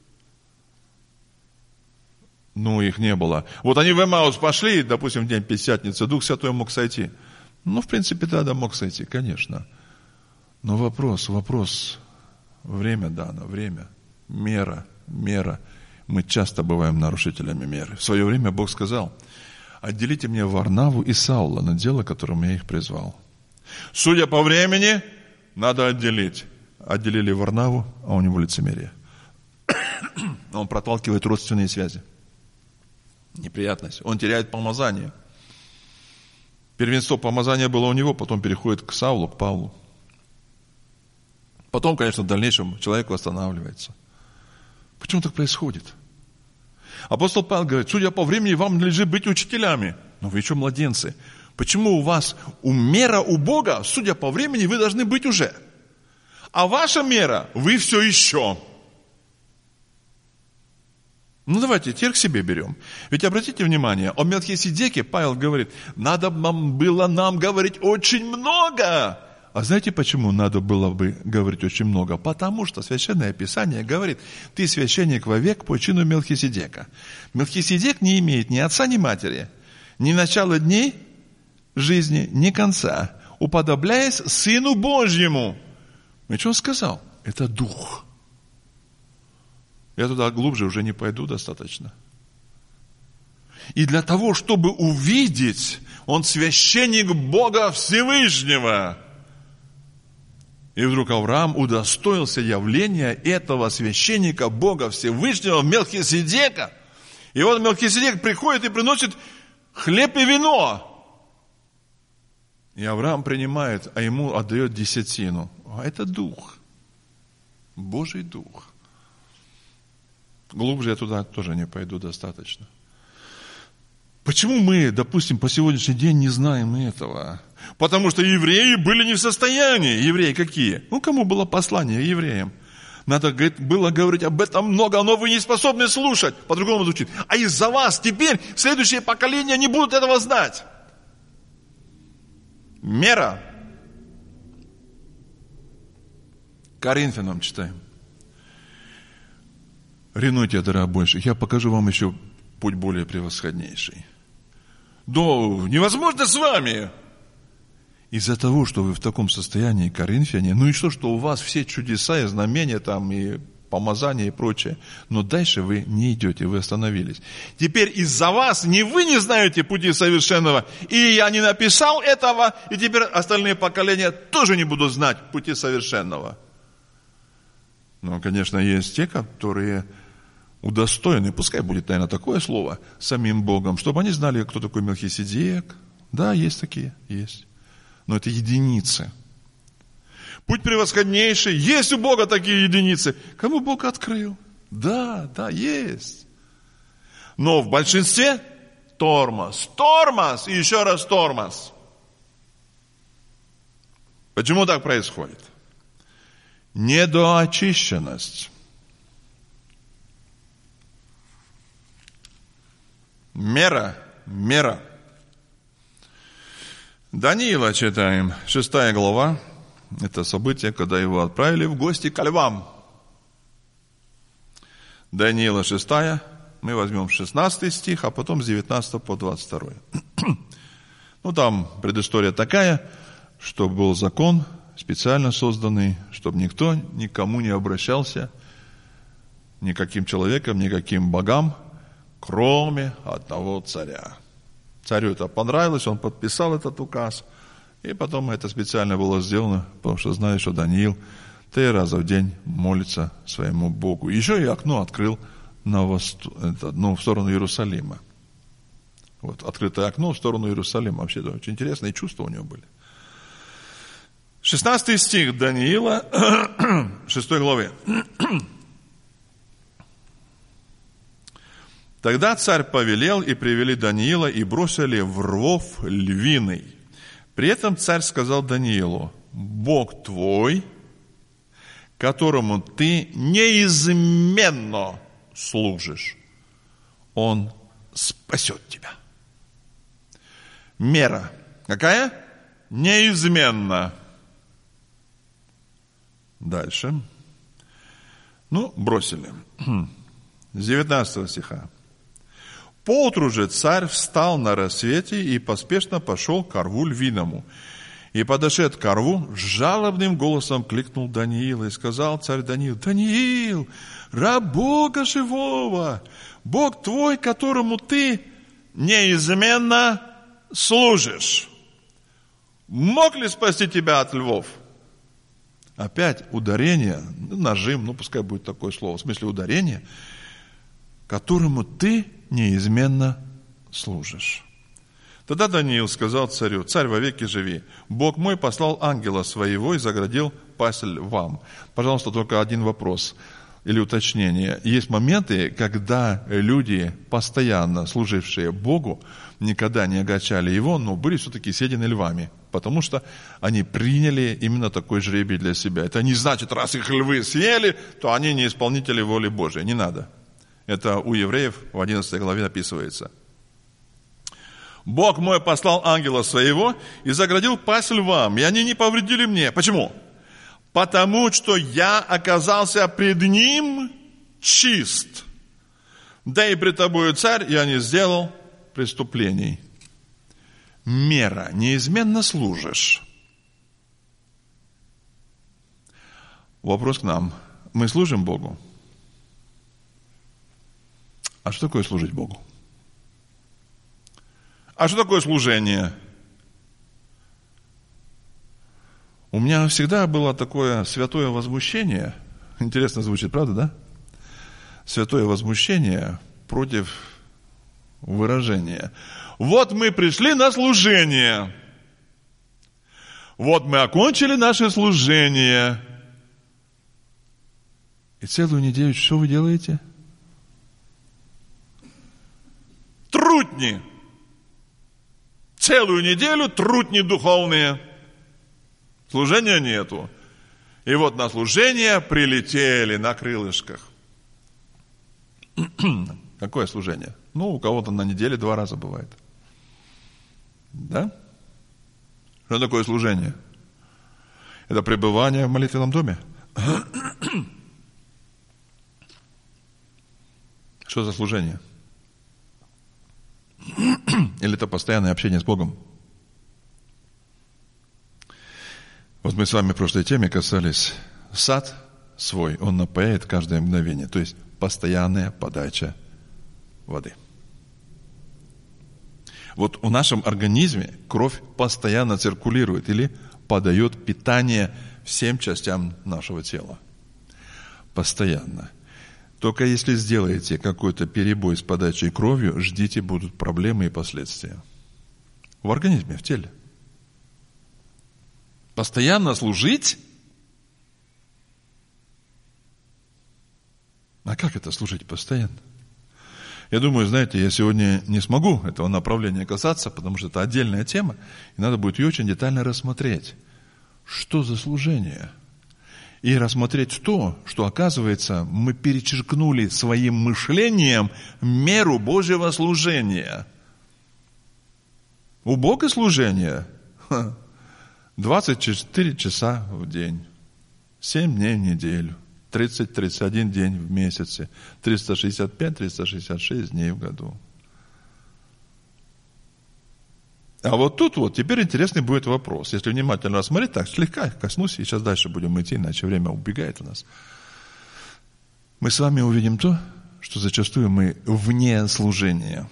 S1: Ну, их не было. Вот они в Эмаус пошли, допустим, в день Пятидесятницы, Дух Святой мог сойти. Ну, в принципе, да, да, мог сойти, конечно. Но вопрос, вопрос, время дано, время, мера, мера. Мы часто бываем нарушителями меры. В свое время Бог сказал: отделите мне Варнаву и Саула на дело, которым я их призвал. Судя по времени, надо отделить. Отделили Варнаву, а у него лицемерие. Он проталкивает родственные связи. Неприятность. Он теряет помазание. Первенство помазания было у него, потом переходит к Саулу, к Павлу. Потом, конечно, в дальнейшем человек восстанавливается. Почему так происходит? Апостол Павел говорит: судя по времени, вам надлежит быть учителями. Но вы еще младенцы. Почему у вас у мера у Бога, судя по времени, вы должны быть уже? А ваша мера, вы все еще. Ну, давайте теперь к себе берем. Ведь обратите внимание, о Мелхиседеке Павел говорит: надо было нам говорить очень много. А знаете, почему надо было бы говорить очень много? Потому что Священное Писание говорит: ты священник вовек по чину Мелхиседека. Мелхиседек не имеет ни отца, ни матери, ни начала дней жизни, ни конца, уподобляясь Сыну Божьему. И что он сказал? Это Дух. Я туда глубже уже не пойду достаточно. И для того, чтобы увидеть, он священник Бога Всевышнего. И вдруг Авраам удостоился явления этого священника Бога Всевышнего Мелхиседека. И вот Мелхиседек приходит и приносит хлеб и вино. И Авраам принимает, а ему отдает десятину. А это Дух. Божий Дух. Глубже я туда тоже не пойду достаточно. Почему мы, допустим, по сегодняшний день не знаем этого? Потому что евреи были не в состоянии. Евреи какие? Ну, кому было послание? Евреям. Надо было говорить об этом много, но вы не способны слушать. По-другому звучит. А из-за вас теперь следующее поколение не будут этого знать. Мера. Коринфянам читаем. Ревнуйте от дара больше. Я покажу вам еще путь более превосходнейший. Да, невозможно с вами. Из-за того, что вы в таком состоянии, коринфяне, ну и что, что у вас все чудеса и знамения там, и помазания и прочее, но дальше вы не идете, вы остановились. Теперь из-за вас не вы не знаете пути совершенного, и я не написал этого, и теперь остальные поколения тоже не будут знать пути совершенного. Но, конечно, есть те, которые удостоены, пускай будет, наверное, такое слово, самим Богом, чтобы они знали, кто такой Мелхиседек. Да, есть такие, есть. Но это единицы. путь превосходнейший. Есть у Бога такие единицы. Кому Бог открыл? Да, да, есть. Но в большинстве тормоз, тормоз и еще раз тормоз. Почему так происходит? Недоочищенность. Мера, мера. Даниила читаем, шестая глава. Это событие, когда его отправили в гости ко львам. Даниила шестая, мы возьмем шестнадцатый стих, а потом с девятнадцатого по двадцать второй. Ну, там предыстория такая, что был закон, специально созданный, чтобы никто никому не обращался, никаким человеком, никаким богам, кроме одного царя. Царю это понравилось, он подписал этот указ, и потом это специально было сделано, потому что знаешь, что Даниил три раза в день молится своему Богу. Еще и окно открыл на восток, это, ну, в сторону Иерусалима. Вот, открытое окно в сторону Иерусалима. Вообще, да, очень интересные чувства у него были. шестнадцатый стих Даниила, шестой главы. Тогда царь повелел, и привели Даниила, и бросили в ров львиный. При этом царь сказал Даниилу: Бог твой, которому ты неизменно служишь, Он спасет тебя. Мера какая? Неизменно. Дальше. Ну, бросили. С девятнадцатого стиха. Поутру же царь встал на рассвете и поспешно пошел к рву львиному. И, подошед к рву, жалобным голосом кликнул Даниила и сказал царь Даниил: Даниил, раб Бога живого, Бог твой, которому ты неизменно служишь, мог ли спасти тебя от львов? Опять ударение, нажим, ну пускай будет такое слово, в смысле ударение, которому ты неизменно служишь. Тогда Даниил сказал царю: царь, вовеки живи. Бог мой послал ангела своего и заградил пасть львам. Пожалуйста, только один вопрос или уточнение. Есть моменты, когда люди, постоянно служившие Богу, никогда не огорчали его, но были все-таки съедены львами, потому что они приняли именно такой жребий для себя. Это не значит, раз их львы съели, то они не исполнители воли Божией. Не надо. Это у евреев в одиннадцатой главе описывается. Бог мой послал ангела своего и заградил пасть львам, и они не повредили мне. Почему? Потому что я оказался пред ним чист. Да и пред тобою, царь, я не сделал преступлений. Мера. Неизменно служишь. Вопрос к нам. Мы служим Богу? А что такое служить Богу? А что такое служение? У меня всегда было такое святое возмущение. Интересно звучит, правда, да? Святое возмущение против выражения. Вот мы пришли на служение. Вот мы окончили наше служение. И целую неделю что вы делаете? Трутни. Целую неделю трутни духовные. Служения нету. И вот на служение прилетели на крылышках. Какое служение? Ну, у кого-то на неделе два раза бывает. Да? Что такое служение? Это пребывание в молитвенном доме. Что за служение? Или это постоянное общение с Богом? Вот мы с вами в прошлой теме касались сад свой, он напояет каждое мгновение. То есть постоянная подача воды. Вот в нашем организме кровь постоянно циркулирует или подает питание всем частям нашего тела. Постоянно. Только если сделаете какой-то перебой с подачей кровью, ждите, будут проблемы и последствия. В организме, в теле. Постоянно служить А как это служить постоянно? Я думаю, знаете, я сегодня не смогу этого направления касаться, потому что это отдельная тема, и надо будет ее очень детально рассмотреть. Что за служение? И рассмотреть то, что, оказывается, мы перечеркнули своим мышлением меру Божьего служения. У Бога служение двадцать четыре часа в день, семь дней в неделю, тридцать тридцать один день в месяце, триста шестьдесят пять триста шестьдесят шесть дней в году. А вот тут вот теперь интересный будет вопрос. Если внимательно рассмотреть, так, слегка коснусь, и сейчас дальше будем идти, иначе время убегает у нас. Мы с вами увидим то, что зачастую мы вне служения.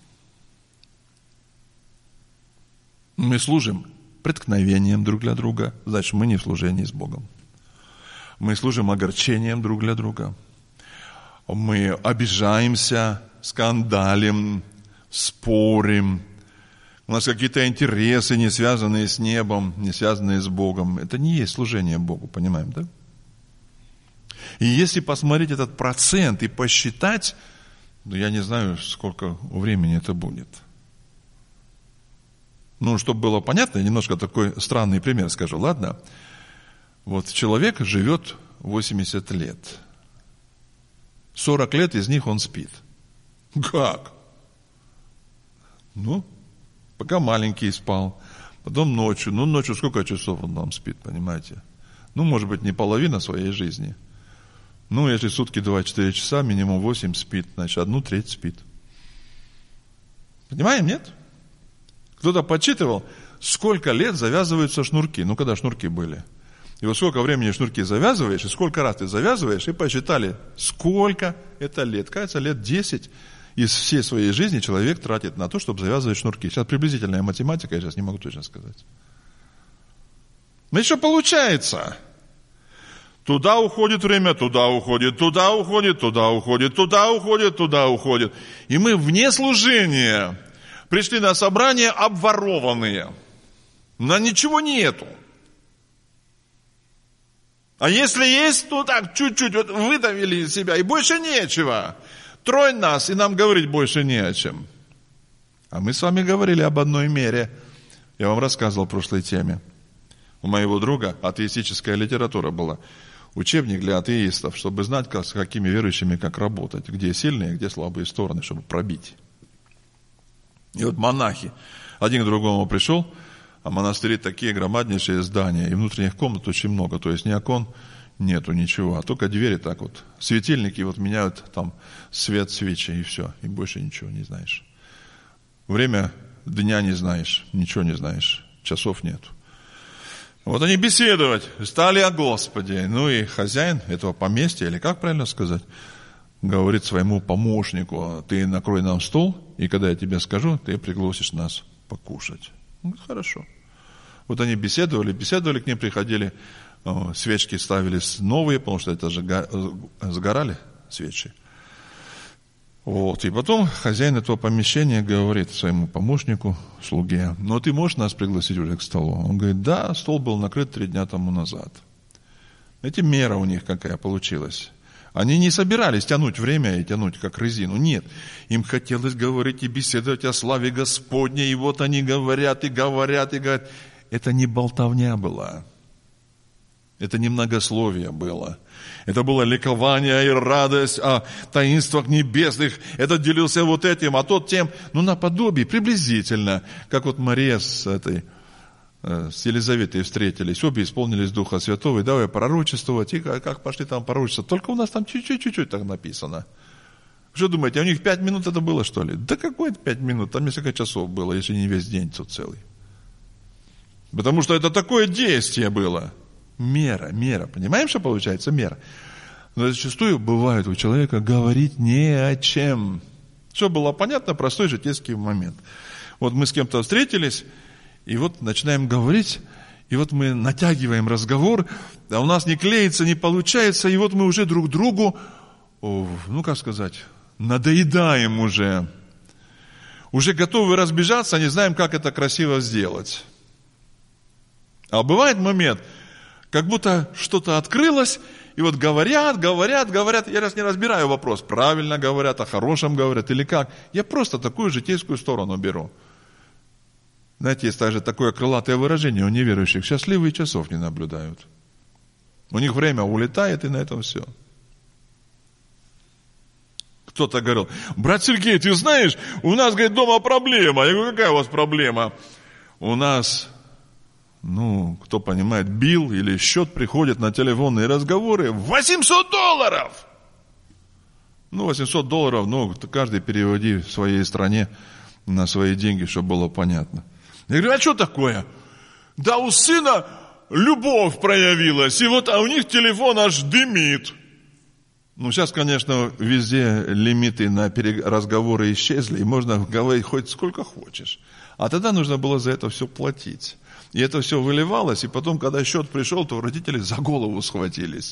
S1: Мы служим преткновением друг для друга, значит, мы не в служении с Богом. Мы служим огорчением друг для друга. Мы обижаемся, скандалим, спорим. У нас какие-то интересы, не связанные с небом, не связанные с Богом. Это не есть служение Богу, понимаем, да? И если посмотреть этот процент и посчитать, ну, я не знаю, сколько времени это будет. Ну, чтобы было понятно, я немножко такой странный пример скажу, ладно? Вот человек живет восемьдесят лет. сорок лет из них он спит. Как? Ну, пока маленький спал, потом ночью. Ну, ночью сколько часов он там спит, понимаете? Ну, может быть, не половина своей жизни. Ну, если сутки двадцать четыре часа, минимум восемь спит, значит, одну треть спит. Понимаем, нет? Кто-то подсчитывал, сколько лет завязываются шнурки. Ну, когда шнурки были. И вот сколько времени шнурки завязываешь, и сколько раз ты завязываешь, и посчитали, сколько это лет. Кажется, лет десять из всей своей жизни человек тратит на то, чтобы завязывать шнурки. Сейчас приблизительная математика, я сейчас не могу точно сказать. Но еще получается. Туда уходит время, туда уходит, туда уходит, туда уходит, туда уходит, туда уходит. И мы вне служения пришли на собрание обворованные. На ничего нету. А если есть, то так, чуть-чуть вот выдавили из себя, и больше нечего. Тронь нас, и нам говорить больше не о чем. А мы с вами говорили об одной мере. Я вам рассказывал в прошлой теме. У моего друга атеистическая литература была. Учебник для атеистов, чтобы знать, как, с какими верующими как работать. Где сильные, где слабые стороны, чтобы пробить. И вот монахи. Один к другому пришел. А монастыри такие громаднейшие здания, и внутренних комнат очень много, то есть ни окон нету, ничего, а только двери так вот. Светильники вот меняют там свет свечи, и все, и больше ничего не знаешь. Время дня не знаешь, ничего не знаешь, часов нету. Вот они беседовать стали о Господе. Ну и хозяин этого поместья, или как правильно сказать, говорит своему помощнику: ты накрой нам стол, и когда я тебе скажу, ты пригласишь нас покушать. Ну, хорошо. Вот они беседовали, беседовали, к ним приходили, свечки ставились новые, потому что это же сгорали свечи. Вот. И потом хозяин этого помещения говорит своему помощнику, слуге: ну ты можешь нас пригласить уже к столу? Он говорит: да, стол был накрыт три дня тому назад. Эти мера у них какая получилась. Они не собирались тянуть время и тянуть как резину. Нет, им хотелось говорить и беседовать о славе Господней. И вот они говорят и говорят и говорят. Это не болтовня была. Это не многословие было. Это было ликование и радость о таинствах небесных. Этот делился вот этим, а тот тем. Ну, наподобие, приблизительно. Как вот Мария с этой... с Елизаветой встретились, обе исполнились Духа Святого, и давай пророчествовать, и как пошли там пророчества. Только у нас там чуть-чуть так написано. Что думаете, а у них пять минут это было, что ли? Да какое-то пять минут, там несколько часов было, если не весь день тут целый. Потому что это такое действие было. Мера, мера. Понимаем, что получается мера? Но зачастую бывает у человека говорить не о чем. Все было понятно, простой житейский момент. Вот мы с кем-то встретились, и вот начинаем говорить, и вот мы натягиваем разговор, а у нас не клеится, не получается, и вот мы уже друг другу, ну как сказать, надоедаем уже. Уже готовы разбежаться, не знаем, как это красиво сделать. А бывает момент, Как будто что-то открылось, и вот говорят, говорят, говорят. Я раз не разбираю вопрос, правильно говорят, о хорошем говорят или как. Я просто такую житейскую сторону беру. Знаете, есть даже такое крылатое выражение у неверующих: счастливые часов не наблюдают. У них время улетает, и на этом все. Кто-то говорил: брат Сергей, ты знаешь, у нас, говорит, дома проблема. Я говорю: какая у вас проблема? У нас, ну, кто понимает, билл или счет приходит на телефонные разговоры восемьсот долларов. Ну, восемьсот долларов, ну, каждый переводи в своей стране на свои деньги, чтобы было понятно. Я говорю: а что такое? Да у сына любовь проявилась, и вот а у них телефон аж дымит. Ну, сейчас, конечно, везде лимиты на разговоры исчезли, и можно говорить хоть сколько хочешь. А тогда нужно было за это все платить. И это все выливалось, и потом, когда счет пришел, то родители за голову схватились.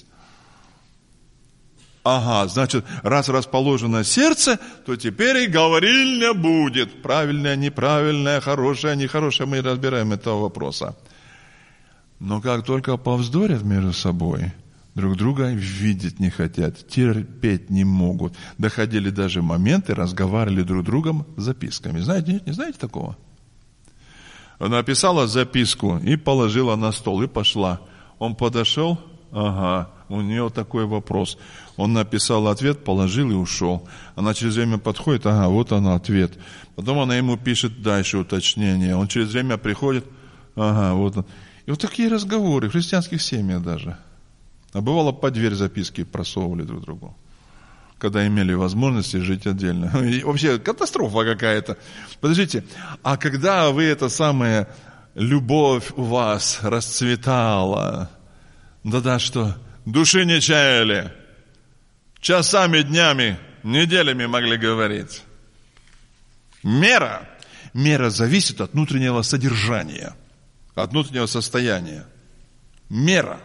S1: Ага, значит, раз расположено сердце, то теперь и говорильня будет. Правильное, неправильное, хорошее, нехорошее, мы разбираем этого вопроса. Но как только повздорят между собой, друг друга видеть не хотят, терпеть не могут. Доходили даже моменты, разговаривали друг с другом записками. Знаете, нет, не знаете такого? Она написала записку и положила на стол, и пошла. Он подошел, ага, у нее такой вопрос. Он написал ответ, положил и ушел. Она через время подходит, ага, вот она ответ. Потом она ему пишет дальше уточнение. Он через время приходит, ага, вот он. И вот такие разговоры в христианских семьях даже. А бывало, под дверь записки просовывали друг другу, когда имели возможности жить отдельно. И вообще катастрофа какая-то. Подождите, а когда вы это самое, любовь у вас расцветала, да-да, что души не чаяли, часами, днями, неделями могли говорить. Мера. Мера зависит от внутреннего содержания, от внутреннего состояния. Мера.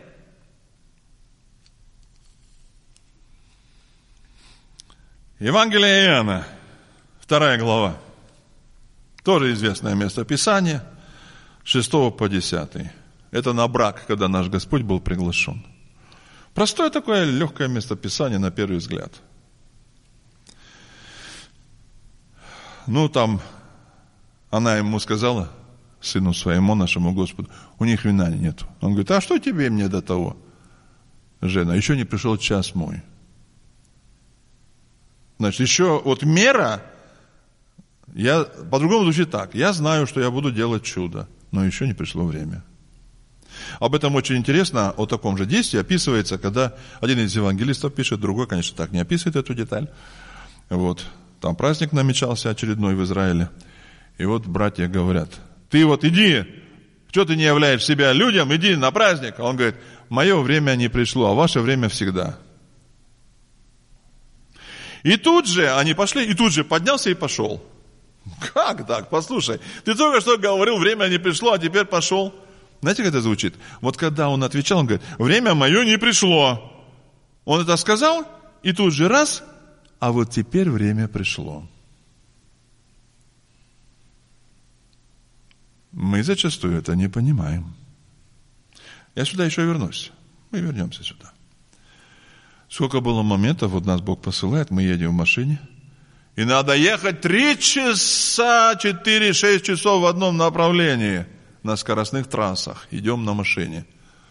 S1: Евангелие Иоанна, вторая глава. Тоже известное место Писания, шестого по десятый. Это на брак, когда наш Господь был приглашен. Простое такое легкое место Писания на первый взгляд. Ну, там она ему сказала, сыну своему, нашему Господу, у них вина нету. Он говорит: а что тебе и мне до того, жена? Еще не пришел час мой. Значит, еще вот мера, я, по-другому звучит так: я знаю, что я буду делать чудо, но еще не пришло время. Об этом очень интересно, о таком же действии описывается, когда один из евангелистов пишет, другой, конечно, так не описывает эту деталь. Вот, там праздник намечался очередной в Израиле, и вот братья говорят: ты вот иди, что ты не являешь себя людям, иди на праздник. А он говорит: мое время не пришло, а ваше время всегда. И тут же они пошли, и тут же поднялся и пошел. Как так? Послушай, ты только что говорил, время не пришло, а теперь пошел. Знаете, как это звучит? Вот когда он отвечал, он говорит: время мое не пришло. Он это сказал, и тут же раз, а вот теперь время пришло. Мы зачастую это не понимаем. Я сюда еще вернусь. Мы вернемся сюда. Сколько было моментов, вот нас Бог посылает, мы едем в машине, и надо ехать три часа, четыре-шесть часов в одном направлении на скоростных трассах. Идем на машине.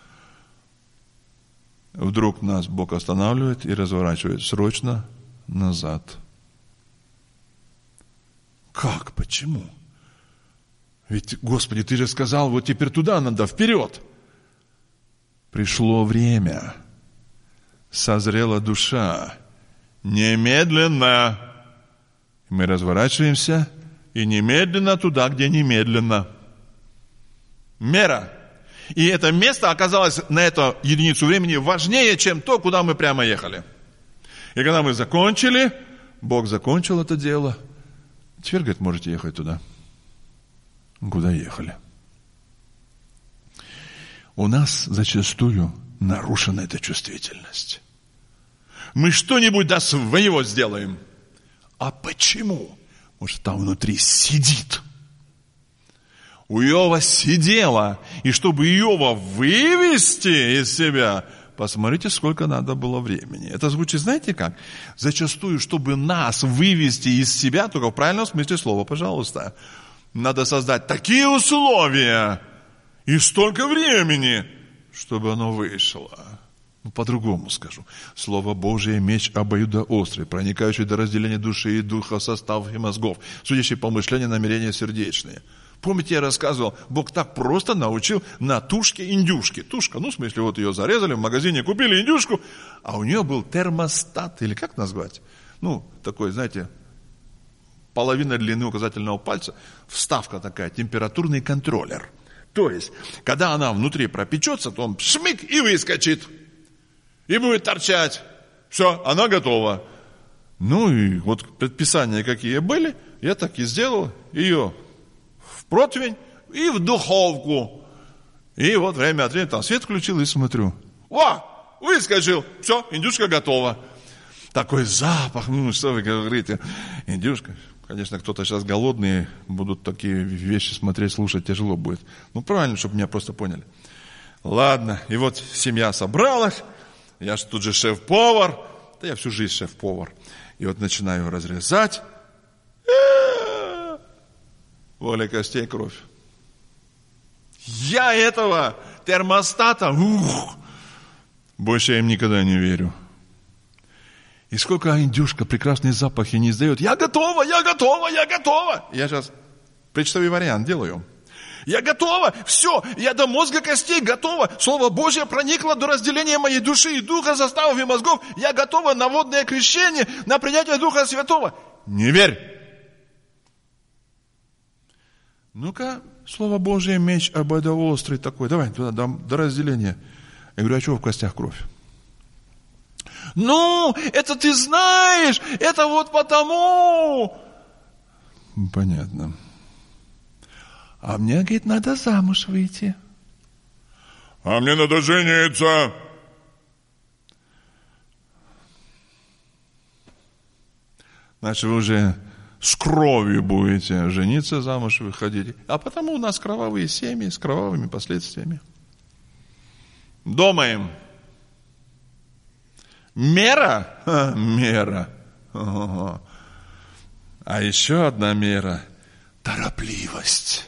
S1: Вдруг нас Бог останавливает и разворачивает срочно назад. Как? Почему? Ведь, Господи, Ты же сказал, вот теперь туда надо, вперед. Пришло время. Созрела душа. Немедленно. Мы разворачиваемся и немедленно туда, где немедленно. Мера. И это место оказалось на эту единицу времени важнее, чем то, куда мы прямо ехали. И когда мы закончили, Бог закончил это дело. Теперь, говорит, можете ехать туда, куда ехали. У нас зачастую нарушена эта чувствительность. Мы что-нибудь до своего сделаем. А почему? Может, там внутри сидит. у Иова сидела. И чтобы Иова вывести из себя, посмотрите, сколько надо было времени. Это звучит, знаете как? Зачастую, чтобы нас вывести из себя, только в правильном смысле слова, пожалуйста, надо создать такие условия и столько времени, чтобы оно вышло. Ну, по-другому скажу. Слово Божие – меч обоюдоострый, проникающий до разделения души и духа, составов и мозгов, судящий помышления, намерения сердечные. Помните, я рассказывал, Бог так просто научил на тушке индюшки. Тушка, ну, в смысле, вот ее зарезали, в магазине купили индюшку, а у нее был термостат, или как назвать? Ну, такой, знаете, половина длины указательного пальца, вставка такая, температурный контроллер. То есть, когда она внутри пропечется, то он шмик и выскочит. И будет торчать. Все, она готова. Ну и вот предписания какие были, я так и сделал. Ее в противень и в духовку. И вот время от времени там свет включил и смотрю. О, выскочил. Все, индюшка готова. Такой запах. Ну, что вы говорите. Индюшка. Конечно, кто-то сейчас голодный, будут такие вещи смотреть, слушать, тяжело будет. Ну, правильно, чтобы меня просто поняли. Ладно, и вот семья собралась. Я же тут же шеф-повар. Да я всю жизнь шеф-повар. И вот начинаю разрезать. Воля костей, кровь. Я этого термостата, ух, больше я им никогда не верю. И сколько индюшка прекрасные запахи не издает. Я готова, я готова, я готова. Я сейчас причтовый вариант делаю. Я готова, все, я до мозга костей готова. Слово Божье проникло до разделения моей души и духа, заставов и мозгов. Я готова на водное крещение, на принятие Духа Святого. Не верь. Ну-ка, Слово Божье, меч обоюдоострый такой. Давай туда, до, до разделения. Я говорю, а чего в костях кровь? Ну, это ты знаешь, это вот потому. Понятно. А мне, говорит, надо замуж выйти. А мне надо жениться. Значит, вы уже с кровью будете жениться, замуж выходить. А потому у нас кровавые семьи с кровавыми последствиями. Думаем. Мера? Ха, мера. Ого. А еще одна мера – торопливость.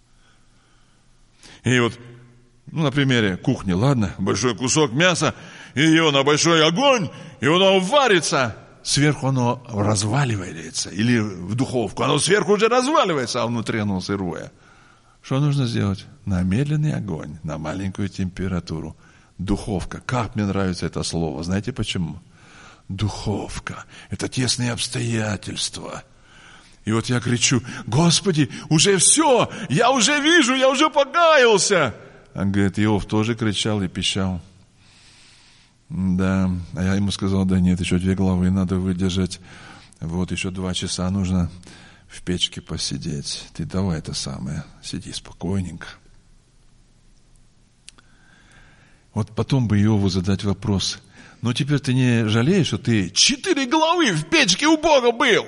S1: И вот, ну, на примере кухни, ладно, большой кусок мяса, и ее на большой огонь, и оно варится. Сверху оно разваливается, или в духовку, оно сверху уже разваливается, а внутри оно сырое. Что нужно сделать? На медленный огонь, на маленькую температуру. Духовка. Как мне нравится это слово. Знаете почему? Духовка. Это тесные обстоятельства. И вот я кричу: Господи, уже все, я уже вижу, я уже покаялся. Он говорит, Иов тоже кричал и пищал. Да, а я ему сказал, да нет, еще две главы надо выдержать. Вот еще два часа нужно в печке посидеть. Ты давай это самое, сиди спокойненько. Вот потом бы Иову задать вопрос. Но теперь ты не жалеешь, что ты четыре главы в печке у Бога был?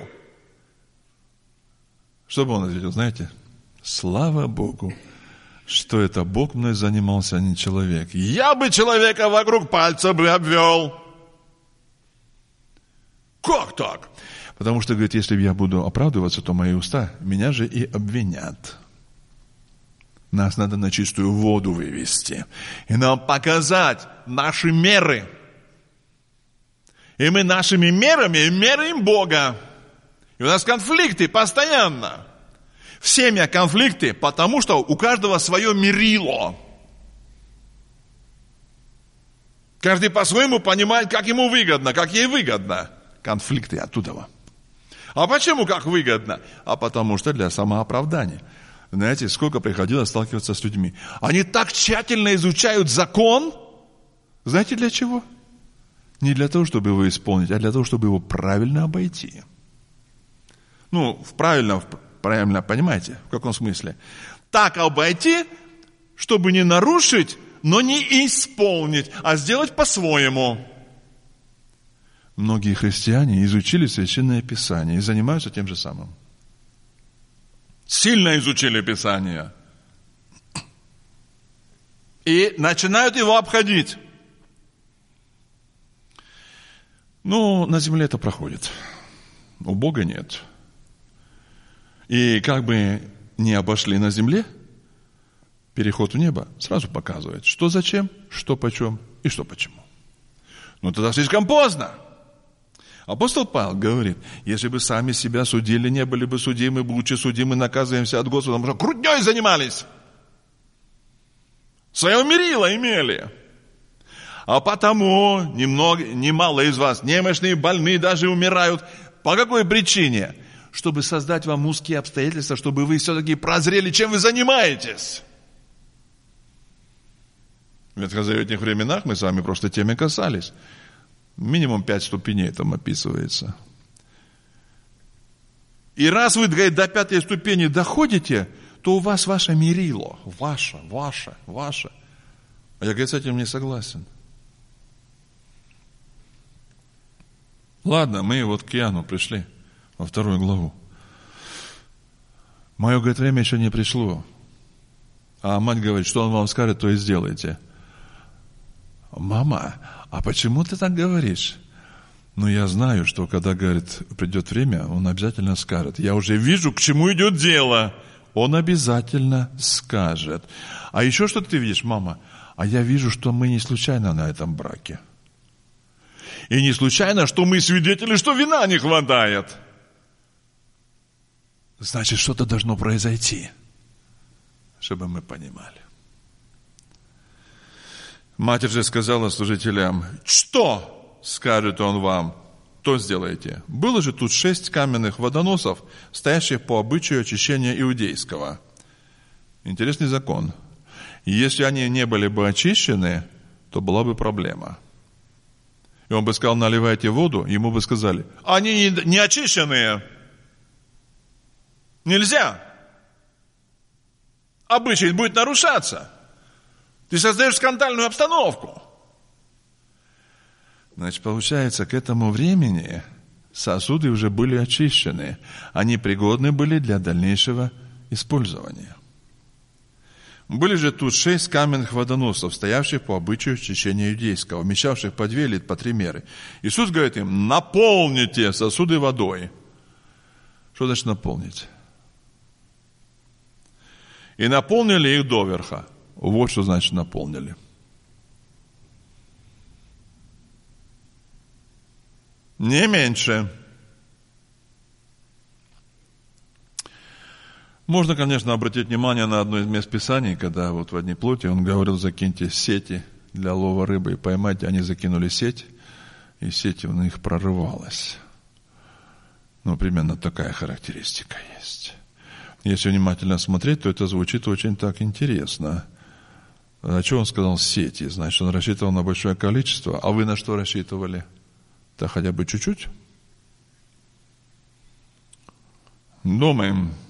S1: Что бы он ответил, знаете? Слава Богу, что это Бог мной занимался, а не человек. Я бы человека вокруг пальца бы обвел. Как так? Потому что, говорит, если я буду оправдываться, то мои уста меня же и обвинят. Нас надо на чистую воду вывести. И нам показать наши меры. И мы нашими мерами меряем Бога. И у нас конфликты постоянно. В семьях конфликты, потому что у каждого свое мерило. Каждый по-своему понимает, как ему выгодно, как ей выгодно. Конфликты оттуда. А почему как выгодно? А потому что для самооправдания. Знаете, сколько приходилось сталкиваться с людьми. Они так тщательно изучают закон. Знаете для чего? Не для того, чтобы его исполнить, а для того, чтобы его правильно обойти. Ну, в правильно, правильно, понимаете, в каком смысле? Так обойти, чтобы не нарушить, но не исполнить, а сделать по-своему. Многие христиане изучили Священное Писание и занимаются тем же самым. Сильно изучили Писание. И начинают его обходить. Ну, на земле это проходит. У Бога нет. И как бы не обошли на земле, переход в небо сразу показывает, что зачем, что почем и что почему. Но тогда слишком поздно. Апостол Павел говорит, если бы сами себя судили, не были бы судимы, будучи судимы, наказываемся от Господа, потому что крутней занимались. Свое мерило имели. А потому немного, немало из вас немощные, больные, даже умирают. По какой причине? Чтобы создать вам узкие обстоятельства, чтобы вы все-таки прозрели, чем вы занимаетесь. В ветхозаветных временах мы с вами просто теми касались. Минимум пять ступеней там описывается. И раз вы, говорит, до пятой ступени доходите, то у вас ваше мерило. Ваше, ваше, ваше. А я, говорит, с этим не согласен. Ладно, мы вот к Иоанну пришли, во вторую главу. Мое, говорит, время еще не пришло. А мать говорит, что он вам скажет, то и сделайте. Мама, а почему ты так говоришь? Ну, я знаю, что когда, говорит, придет время, он обязательно скажет. Я уже вижу, к чему идет дело. Он обязательно скажет. А еще что ты видишь, мама? А я вижу, что мы не случайно на этом браке. И не случайно, что мы свидетели, что вина не хватает. Значит, что-то должно произойти, чтобы мы понимали. Матерь же сказала служителям, что скажет он вам, то сделайте. Было же тут шесть каменных водоносов, стоящих по обычаю очищения иудейского. Интересный закон. Если они не были бы очищены, то была бы проблема. И он бы сказал, наливайте воду, ему бы сказали, они не очищенные. Нельзя. Обычай будет нарушаться. Ты создаешь скандальную обстановку. Значит, получается, к этому времени сосуды уже были очищены. Они пригодны были для дальнейшего использования. Были же тут шесть каменных водоносов, стоявших по обычаю очищения иудейского, вмещавших по две или по три меры. Иисус говорит им, наполните сосуды водой. Что значит наполнить? И наполнили их доверха. Вот что значит наполнили. Не меньше. Можно, конечно, обратить внимание на одно из мест Писаний, когда вот в одной плоти он говорил, закиньте сети для лова рыбы и поймайте. Они закинули сеть, и сеть у них прорывалась. Ну, примерно такая характеристика есть. Если внимательно смотреть, то это звучит очень так интересно. А что он сказал сети? Значит, он рассчитывал на большое количество. А вы на что рассчитывали? Да хотя бы чуть-чуть? Думаем.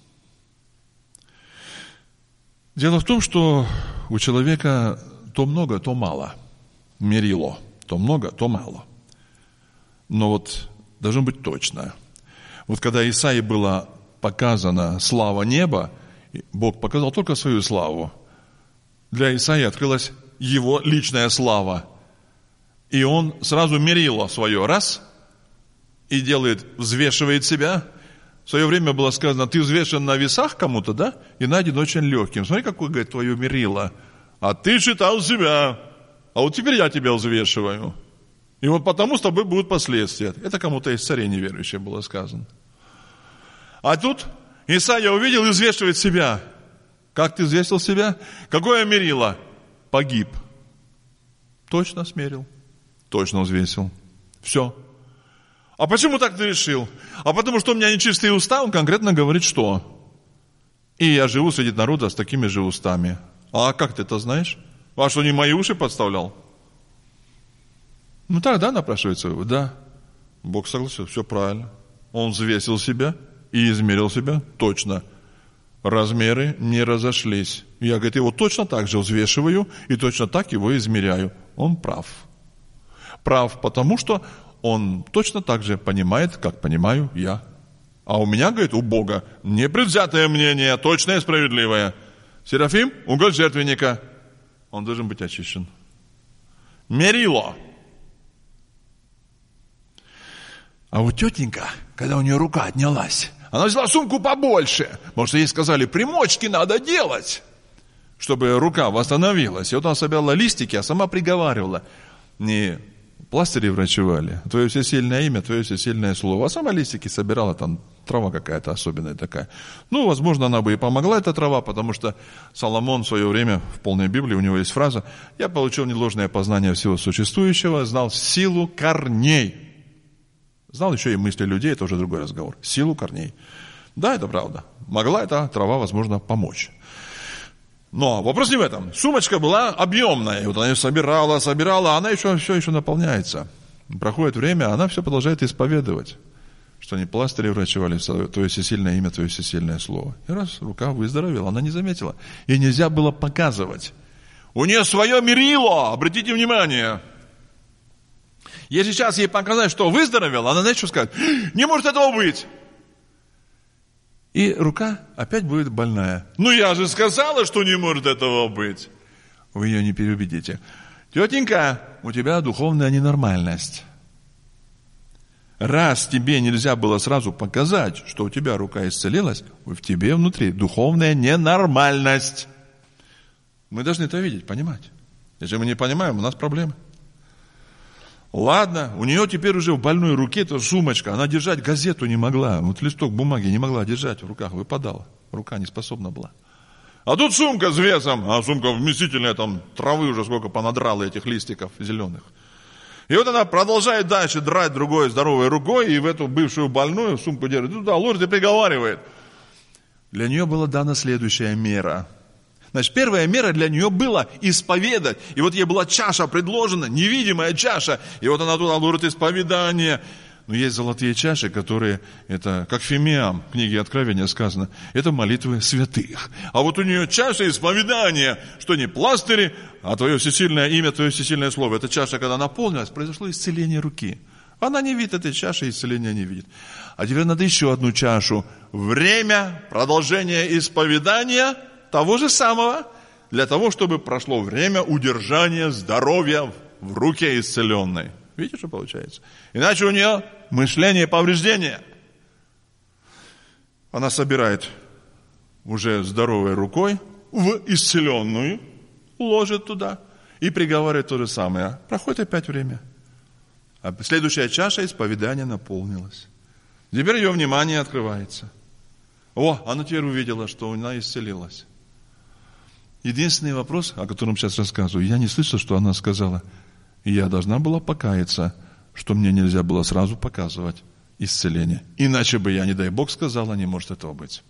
S1: Дело в том, что у человека то много, то мало. Мерило. То много, то мало. Но вот должно быть точно. Вот когда Исаии была показана слава неба, Бог показал только свою славу. Для Исаии открылась его личная слава. И он сразу мерило свое. Раз. И делает, взвешивает себя. В свое время было сказано, ты взвешен на весах кому-то, да? И найден очень легким. Смотри, какое, говорит, твое мерило. А ты считал себя. А вот теперь я тебя взвешиваю. И вот потому с тобой будут последствия. Это кому-то из царей неверующих было сказано. А тут Исаия увидел и взвешивает себя. Как ты взвесил себя? Какое мерило? Погиб. Точно смерил. Точно взвесил. Все. А почему так ты решил? А потому что у меня нечистые уста, он конкретно говорит, что? И я живу среди народа с такими же устами. А как ты это знаешь? А что, не мои уши подставлял? Ну тогда напрашивается вывод. Да, Бог согласился, все правильно. Он взвесил себя и измерил себя точно. Размеры не разошлись. Я, говорит, его точно так же взвешиваю и точно так его измеряю. Он прав. Прав, потому что он точно так же понимает, как понимаю я. А у меня, говорит, у Бога непредвзятое мнение, точное и справедливое. Серафим, уголь жертвенника. он должен быть очищен. Мерило. А вот тетенька, когда у нее рука отнялась, она взяла сумку побольше. Может, ей сказали, примочки надо делать, чтобы рука восстановилась. И вот она собирала листики, а сама приговаривала. Не пластыри врачевали, твое всесильное имя, твое всесильное слово. А сама листики собирала, там трава какая-то особенная такая. Ну, возможно, она бы и помогла, эта трава, потому что Соломон в свое время, в полной Библии, у него есть фраза: «Я получил неложное познание всего существующего, знал силу корней». Знал еще и мысли людей, это уже другой разговор. Силу корней. Да, это правда. Могла эта трава, возможно, помочь. Но вопрос не в этом. Сумочка была объемная. И вот она ее собирала, собирала, а она еще, все еще наполняется. Проходит время, она все продолжает исповедовать, что они пластыри врачевали, твое всесильное имя, твое всесильное слово. И раз рука выздоровела, она не заметила. Ей нельзя было показывать. У нее свое мерило, обратите внимание. Если сейчас ей показать, что выздоровела, она, знаете, что скажет? Не может этого быть. И рука опять будет больная. Ну, я же сказала, что не может этого быть. Вы ее не переубедите. Тетенька, у тебя духовная ненормальность. Раз тебе нельзя было сразу показать, что у тебя рука исцелилась, в тебе внутри духовная ненормальность. Мы должны это видеть, понимать. Если мы не понимаем, у нас проблемы. Ладно, у нее теперь уже в больной руке эта сумочка, она держать газету не могла, вот листок бумаги не могла держать в руках, выпадала, рука не способна была. А тут сумка с весом, а сумка вместительная, там травы уже сколько понадрала этих листиков зеленых. И вот она продолжает дальше драть другой здоровой рукой, и в эту бывшую больную сумку держит, туда ложит и приговаривает. Для нее была дана следующая мера. Значит, первая мера для нее была исповедать. И вот ей была чаша предложена, невидимая чаша. И вот она туда ложит исповедание. Но есть золотые чаши, которые, это как фимиам, в книге Откровения сказано, это молитвы святых. А вот у нее чаша исповедания, что не пластыри, а твое всесильное имя, твое всесильное слово. Эта чаша, когда наполнилась, произошло исцеление руки. Она не видит этой чаши, исцеления не видит. А теперь надо еще одну чашу. Время продолжения исповедания того же самого, для того, чтобы прошло время удержания здоровья в руке исцеленной. Видите, что получается? Иначе у нее мышление повреждения. Она собирает уже здоровой рукой в исцеленную, ложит туда и приговаривает то же самое. Проходит опять время. А следующая чаша исповедания наполнилась. Теперь ее внимание открывается. О, она теперь увидела, что она исцелилась. Единственный вопрос, о котором сейчас рассказываю, я не слышал, что она сказала. Я должна была покаяться, что мне нельзя было сразу показывать исцеление. Иначе бы я, не дай Бог, сказала, не может этого быть.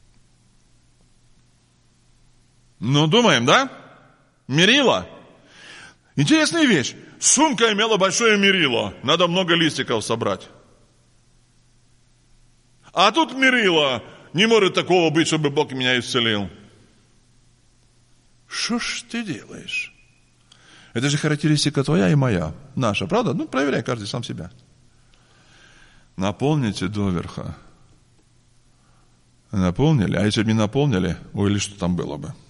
S1: Ну, думаем, да? Мерило. Интересная вещь. Сумка имела большое мерило. Надо много листиков собрать. А тут мерило. Не может такого быть, чтобы Бог меня исцелил. Что ж ты делаешь? Это же характеристика твоя и моя, наша, правда? Ну, проверяй каждый сам себя. Наполните доверха. Наполнили? А если бы не наполнили, ой, или что там было бы?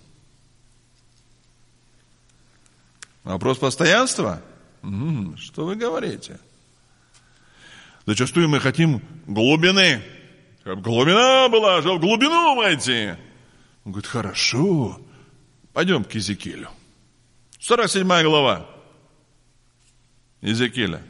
S1: Вопрос постоянства? М-м, что вы говорите? Зачастую мы хотим глубины. Чтобы глубина была, чтобы в глубину войти. Он говорит, хорошо. Пойдем к Иезекиилю. сорок седьмая глава Иезекииля.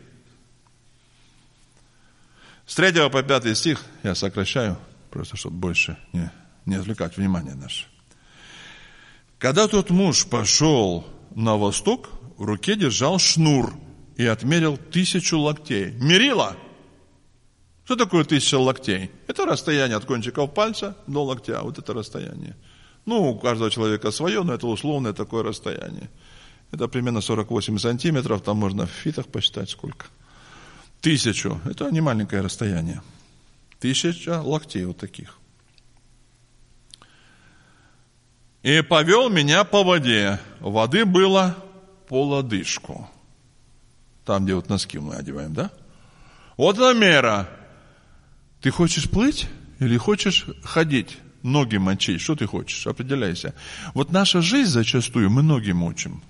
S1: С третьего по пятый стих я сокращаю, просто чтобы больше не, не отвлекать внимание наше. Когда тот муж пошел на восток, в руке держал шнур и отмерил тысячу локтей. Мерило. Что такое тысяча локтей? Это расстояние от кончиков пальца до локтя. Вот это расстояние. Ну, у каждого человека свое, но это условное такое расстояние. Это примерно сорок восемь сантиметров, там можно в фитах посчитать сколько. Тысячу, это не маленькое расстояние. Тысяча локтей вот таких. И повел меня по воде. Воды было по лодыжку. Там, где вот носки мы одеваем, да? Вот она мера. Ты хочешь плыть или хочешь ходить ноги мочить. Что ты хочешь? Определяйся. Вот наша жизнь зачастую, мы ноги мочим.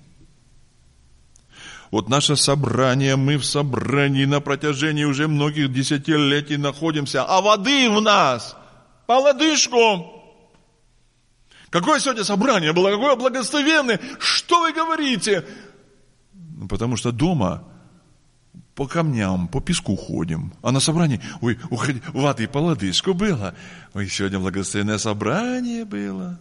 S1: Вот наше собрание, мы в собрании на протяжении уже многих десятилетий находимся, а воды в нас по лодыжку. Какое сегодня собрание было, какое благословенное, что вы говорите? Ну, потому что дома по камням, по песку ходим, а на собрании, ой, уходи, воды по лодыжку было. Ой, сегодня благословенное собрание было.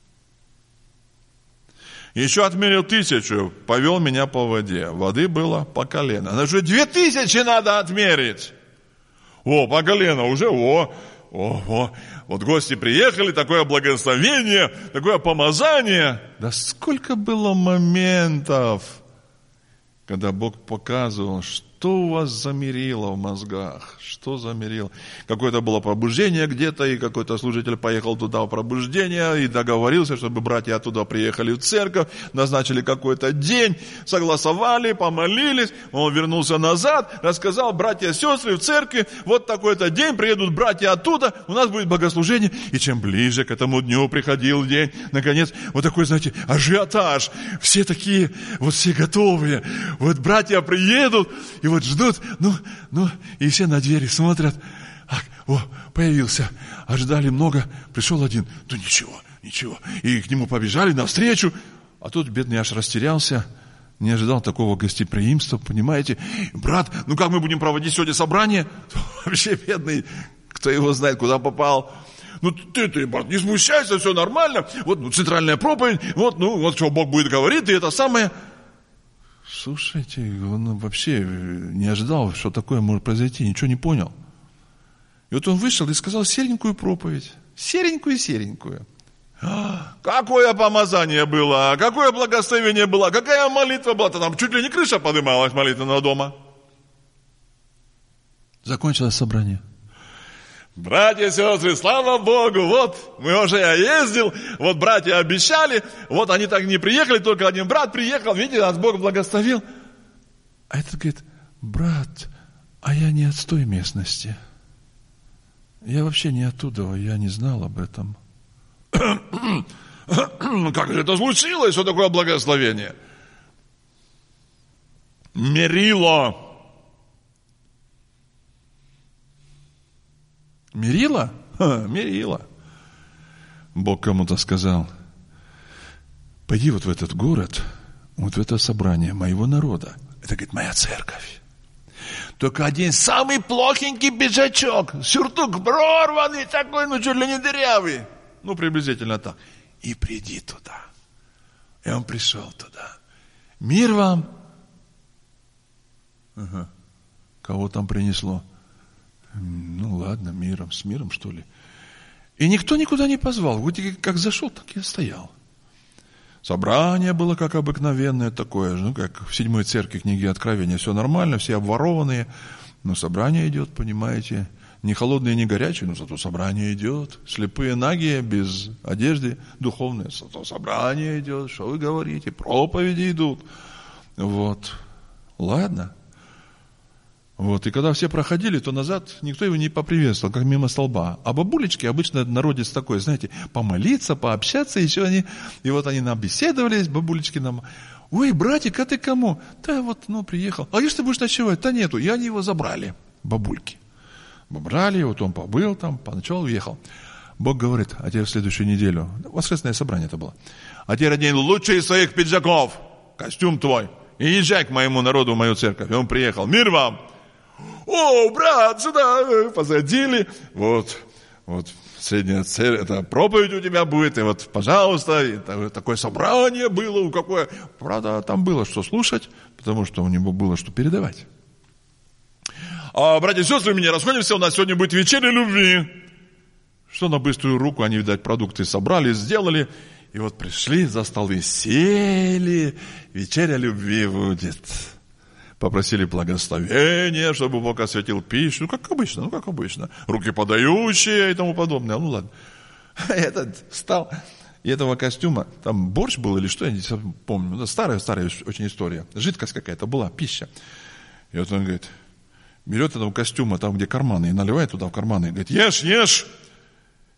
S1: Еще отмерил тысячу, повел меня по воде. Воды было по колено. Значит, две тысячи надо отмерить. О, по колено уже, о, о, о. Вот гости приехали, такое благословение, такое помазание. Да сколько было моментов, когда Бог показывал, что у вас замерило в мозгах, что замерило. Какое-то было пробуждение где-то, и какой-то служитель поехал туда в пробуждение, и договорился, чтобы братья оттуда приехали в церковь, назначили какой-то день, согласовали, помолились, он вернулся назад, рассказал: братья, сестры, в церкви, вот такой-то день, приедут братья оттуда, у нас будет богослужение. И чем ближе к этому дню приходил день, наконец, вот такой, знаете, ажиотаж, все такие, вот все готовые, вот братья приедут, и вот ждут, ну, ну, и все на двери смотрят. Ах, о, появился. Ожидали много, пришел один. Ну, ничего, ничего. И к нему побежали навстречу. А тут бедный аж растерялся. Не ожидал такого гостеприимства, понимаете. Брат, ну как мы будем проводить сегодня собрание? Вообще бедный, кто его знает, куда попал. Ну ты, ты, брат, не смущайся, все нормально. Вот ну, центральная проповедь, вот, ну, вот что Бог будет говорить, и это самое... Слушайте, он вообще не ожидал, что такое может произойти, ничего не понял. И вот он вышел и сказал серенькую проповедь. Серенькую-серенькую. Какое помазание было, какое благословение было, какая молитва была. Там чуть ли не крыша поднималась молитвенного дома. Закончилось собрание. Братья и сестры, слава Богу, вот мы уже я ездил, вот братья обещали, вот они так не приехали, только один брат приехал, видите, нас Бог благословил. А этот говорит: брат, а я не от той местности. Я вообще не оттуда, я не знал об этом. Как же это случилось, что такое благословение? Мерило. Мерила? Ха, мерила. Бог кому-то сказал: пойди вот в этот город, вот в это собрание моего народа. Это, говорит, моя церковь. Только один самый плохенький пиджачок, сюртук прорванный такой, ну чуть ли не дырявый. Ну, приблизительно так. И приди туда. И он пришел туда. Мир вам. Ага. Кого там принесло? Ну ладно, миром, с миром, что ли. И никто никуда не позвал. Вот как зашел, так и стоял. Собрание было как обыкновенное такое, ну как в седьмой церкви книги Откровения. Все нормально, все обворованные. Но собрание идет, понимаете. Не холодные, не горячие, но зато собрание идет. Слепые, нагие, без одежды духовной. Зато собрание идет. Что вы говорите? Проповеди идут. Вот. Ладно. Вот, и когда все проходили, то назад никто его не поприветствовал, как мимо столба. А бабулечки, обычно народец такой, знаете, помолиться, пообщаться, еще они, и вот они нам беседовались, бабулечки нам: ой, братик, а ты кому? Да вот, ну, приехал. А где ж ты будешь ночевать? Да нету. И они его забрали, бабульки. Брали, вот он побыл там, поночевал, уехал. Бог говорит: а теперь в следующую неделю, воскресное собрание это было, а теперь одень лучший из своих пиджаков, костюм твой, и езжай к моему народу в мою церковь. И он приехал: мир вам! О, брат, сюда посадили. Вот, вот, средняя цель, это проповедь у тебя будет, и вот, пожалуйста, и такое собрание было, какое. Правда, там было что слушать, потому что у него было что передавать. А, братья и сестры, мы не расходимся, у нас сегодня будет вечеря любви. Что на быструю руку, они, видать, продукты собрали, сделали, и вот пришли за столы, сели, вечеря любви будет. Попросили благословения, чтобы Бог осветил пищу. Ну, как обычно, ну, как обычно. Руки подающие и тому подобное. Ну, ладно. Этот встал, и этого костюма, там борщ был или что, я не помню. Это старая-старая очень история. Жидкость какая-то была, пища. И вот он говорит, берет этого костюма, там, где карманы, и наливает туда в карманы, и говорит: ешь, ешь,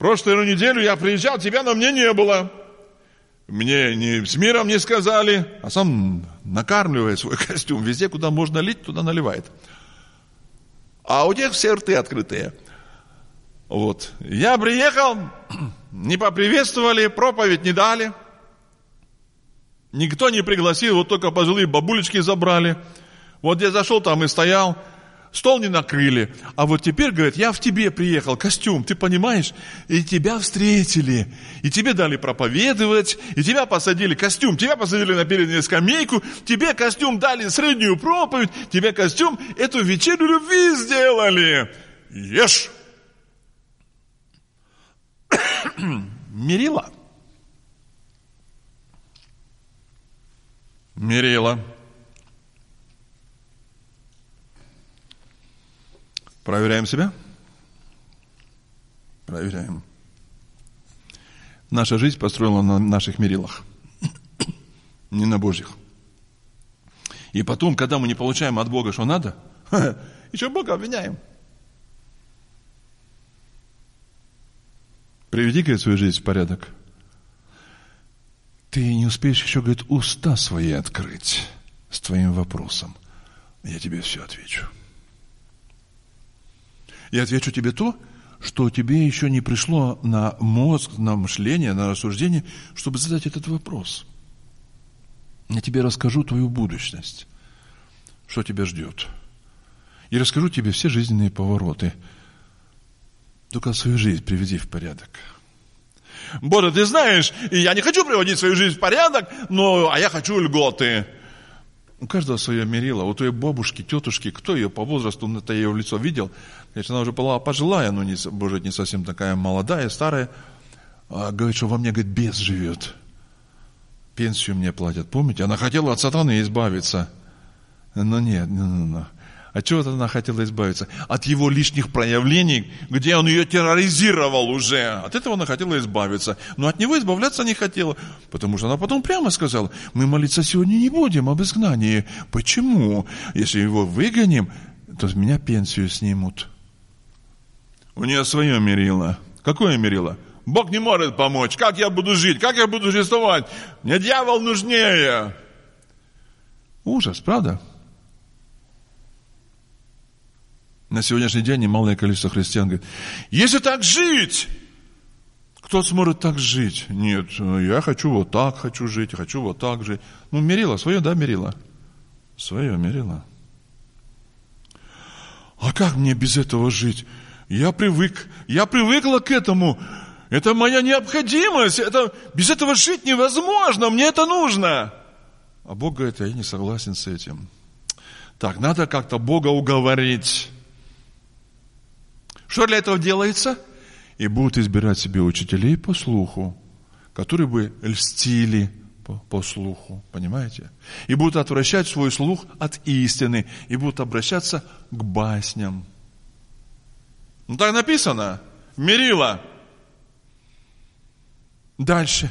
S1: прошлую неделю я приезжал, тебя на мне не было. Мне ни с миром не сказали, а сам накармливает свой костюм. Везде, куда можно лить, туда наливает. А у них все рты открытые. Вот. Я приехал, не поприветствовали, проповедь не дали. Никто не пригласил, вот только пожилые бабулечки забрали. Вот я зашел там и стоял, стол не накрыли. А вот теперь, говорят, я в тебе приехал, костюм, ты понимаешь? И тебя встретили, и тебе дали проповедовать, и тебя посадили, костюм, тебя посадили на переднюю скамейку, тебе костюм дали среднюю проповедь, тебе костюм эту вечерю любви сделали. Ешь! Мерила. Мерила. Проверяем себя? Проверяем. Наша жизнь построена на наших мерилах, не на Божьих. И потом, когда мы не получаем от Бога, что надо, еще Бога обвиняем. Приведи, говорит, свою жизнь в порядок. Ты не успеешь еще, говорит, уста свои открыть с твоим вопросом. Я тебе все отвечу. Я отвечу тебе то, что тебе еще не пришло на мозг, на мышление, на рассуждение, чтобы задать этот вопрос. Я тебе расскажу твою будущность, что тебя ждет. И расскажу тебе все жизненные повороты. Только свою жизнь приведи в порядок. Боже, ты знаешь, я не хочу приводить свою жизнь в порядок, но, а я хочу льготы. У каждого свое мерило. У твоей бабушки, тетушки, кто ее по возрасту, он это ее в лицо видел. Конечно, она уже была пожилая, но, не, может, не совсем такая молодая, старая. А говорит, что во мне, говорит, бес живет. Пенсию мне платят. Помните? Она хотела от сатаны избавиться. Но нет, ну, ну, ну. От чего она хотела избавиться? От его лишних проявлений, где он ее терроризировал уже. От этого она хотела избавиться. Но от него избавляться не хотела. Потому что она потом прямо сказала, мы молиться сегодня не будем об изгнании. Почему? Если его выгоним, то с меня пенсию снимут. У нее свое мерило. Какое мерило? Бог не может помочь. Как я буду жить? Как я буду существовать? Мне дьявол нужнее. Ужас, правда? На сегодняшний день немалое количество христиан говорит, если так жить, кто сможет так жить? Нет, я хочу вот так, хочу жить, хочу вот так жить. Ну, мерило, свое, да, мерило? Свое мерило. А как мне без этого жить? Я привык, я привыкла к этому. Это моя необходимость. Это, без этого жить невозможно, мне это нужно. А Бог говорит, я не согласен с этим. Так, надо как-то Бога уговорить. Что для этого делается? И будут избирать себе учителей по слуху, которые бы льстили по, по слуху, понимаете? И будут отвращать свой слух от истины, и будут обращаться к басням. Ну так написано, мерило. Дальше.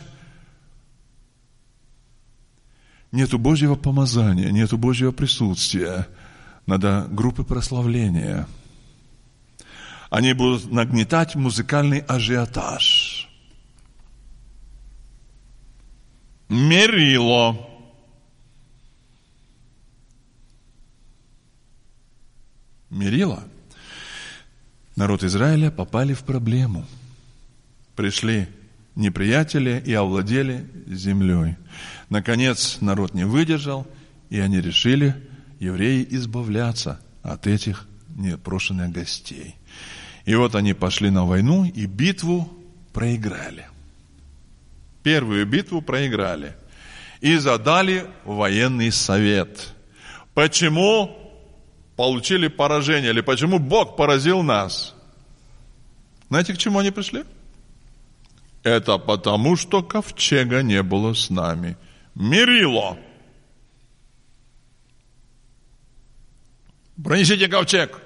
S1: Нету Божьего помазания, нету Божьего присутствия. Надо группы прославления. Они будут нагнетать музыкальный ажиотаж. Мерило. Мерило. Народ Израиля попали в проблему. Пришли неприятели и овладели землей. Наконец народ не выдержал, и они решили, евреи, избавляться от этих непрошенных гостей. И вот они пошли на войну и битву проиграли. Первую битву проиграли. И задали военный совет. Почему получили поражение? Или почему Бог поразил нас? Знаете, к чему они пришли? Это потому, что ковчега не было с нами. Мерило. Пронесите ковчег.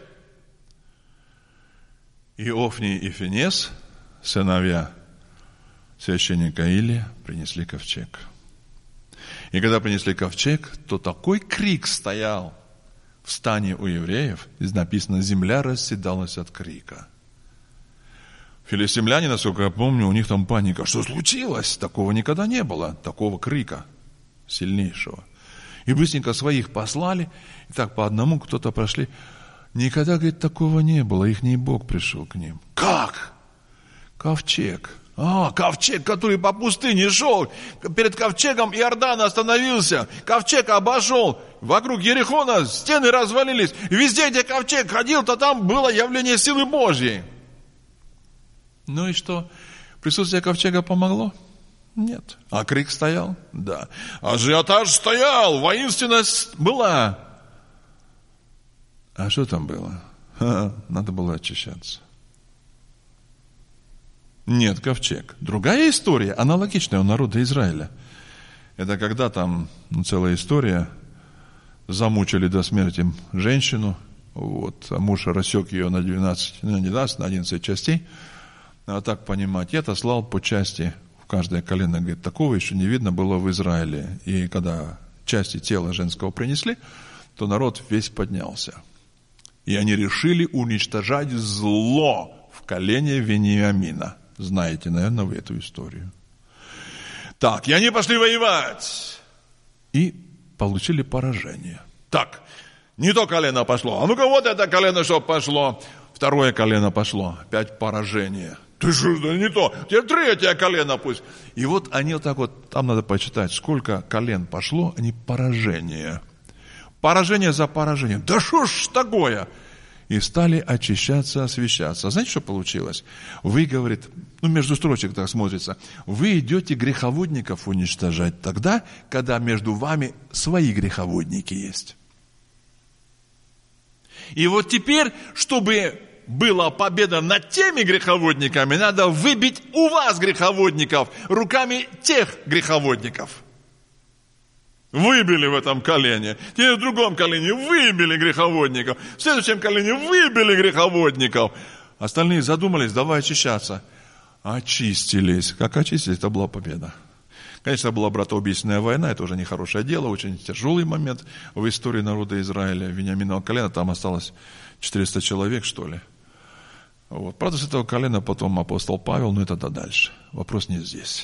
S1: И Офни и Финес, сыновья священника Илия, принесли ковчег. И когда принесли ковчег, то такой крик стоял в стане у евреев, здесь написано, земля расседалась от крика. Филистимляне, насколько я помню, у них там паника. Что случилось? Такого никогда не было, такого крика сильнейшего. И быстренько своих послали, и так по одному кто-то прошли. Никогда, говорит, такого не было, ихний Бог пришел к ним. Как? Ковчег. А, ковчег, который по пустыне шел. Перед ковчегом Иордан остановился. Ковчег обошел. Вокруг Ерихона стены развалились. И везде, где ковчег ходил, то там было явление силы Божьей. Ну и что? Присутствие ковчега помогло? Нет. А крик стоял? Да. Ажиотаж стоял, воинственность была. А что там было? Ха, надо было очищаться. Нет, ковчег. Другая история, аналогичная у народа Израиля. Это когда там ну, целая история, замучили до смерти женщину, вот, а муж рассек ее на двенадцать, ну, не даст, на одиннадцать частей. А так понимать, я отослал по части в каждое колено. Говорит, такого еще не видно было в Израиле. И когда части тела женского принесли, то народ весь поднялся. И они решили уничтожать зло в колене Вениамина. Знаете, наверное, вы эту историю. Так, и они пошли воевать. И получили поражение. Так, не то колено пошло. А ну-ка вот это колено, что пошло. Второе колено пошло. Опять поражение. Ты что, не то. Теперь третье колено пусть. И вот они вот так вот, там надо почитать, сколько колен пошло, они поражение. Поражение за поражением. Да что ж такое? И стали очищаться, освящаться. Знаете, что получилось? Вы, говорит, ну, между строчек так смотрится, вы идете греховодников уничтожать тогда, когда между вами свои греховодники есть. И вот теперь, чтобы была победа над теми греховодниками, надо выбить у вас греховодников руками тех греховодников. Выбили в этом колене. Теперь в другом колене выбили греховодников. В следующем колене выбили греховодников. Остальные задумались, давай очищаться. Очистились. Как очистились, это была победа. Конечно, была братоубийственная война, это уже нехорошее дело, очень тяжелый момент в истории народа Израиля. Вениаминово колено, там осталось четыреста человек, что ли. Вот. Правда, с этого колена потом апостол Павел, но это да дальше. Вопрос не здесь.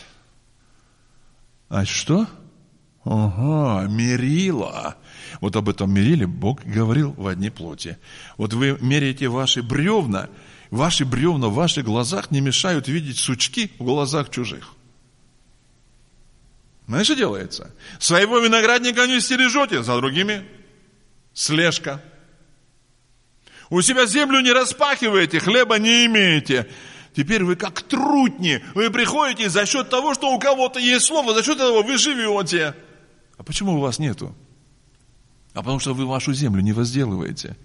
S1: А что? Ага, мерило. Вот об этом мериле Бог говорил в одни плоти. Вот вы меряете ваши бревна, ваши бревна в ваших глазах не мешают видеть сучки в глазах чужих. Знаешь, что делается? Своего виноградника не стережете, за другими слежка. У себя землю не распахиваете, хлеба не имеете. Теперь вы как трутни, вы приходите за счет того, что у кого-то есть слово, за счет этого вы живете. А почему у вас нету? А потому что вы вашу землю не возделываете.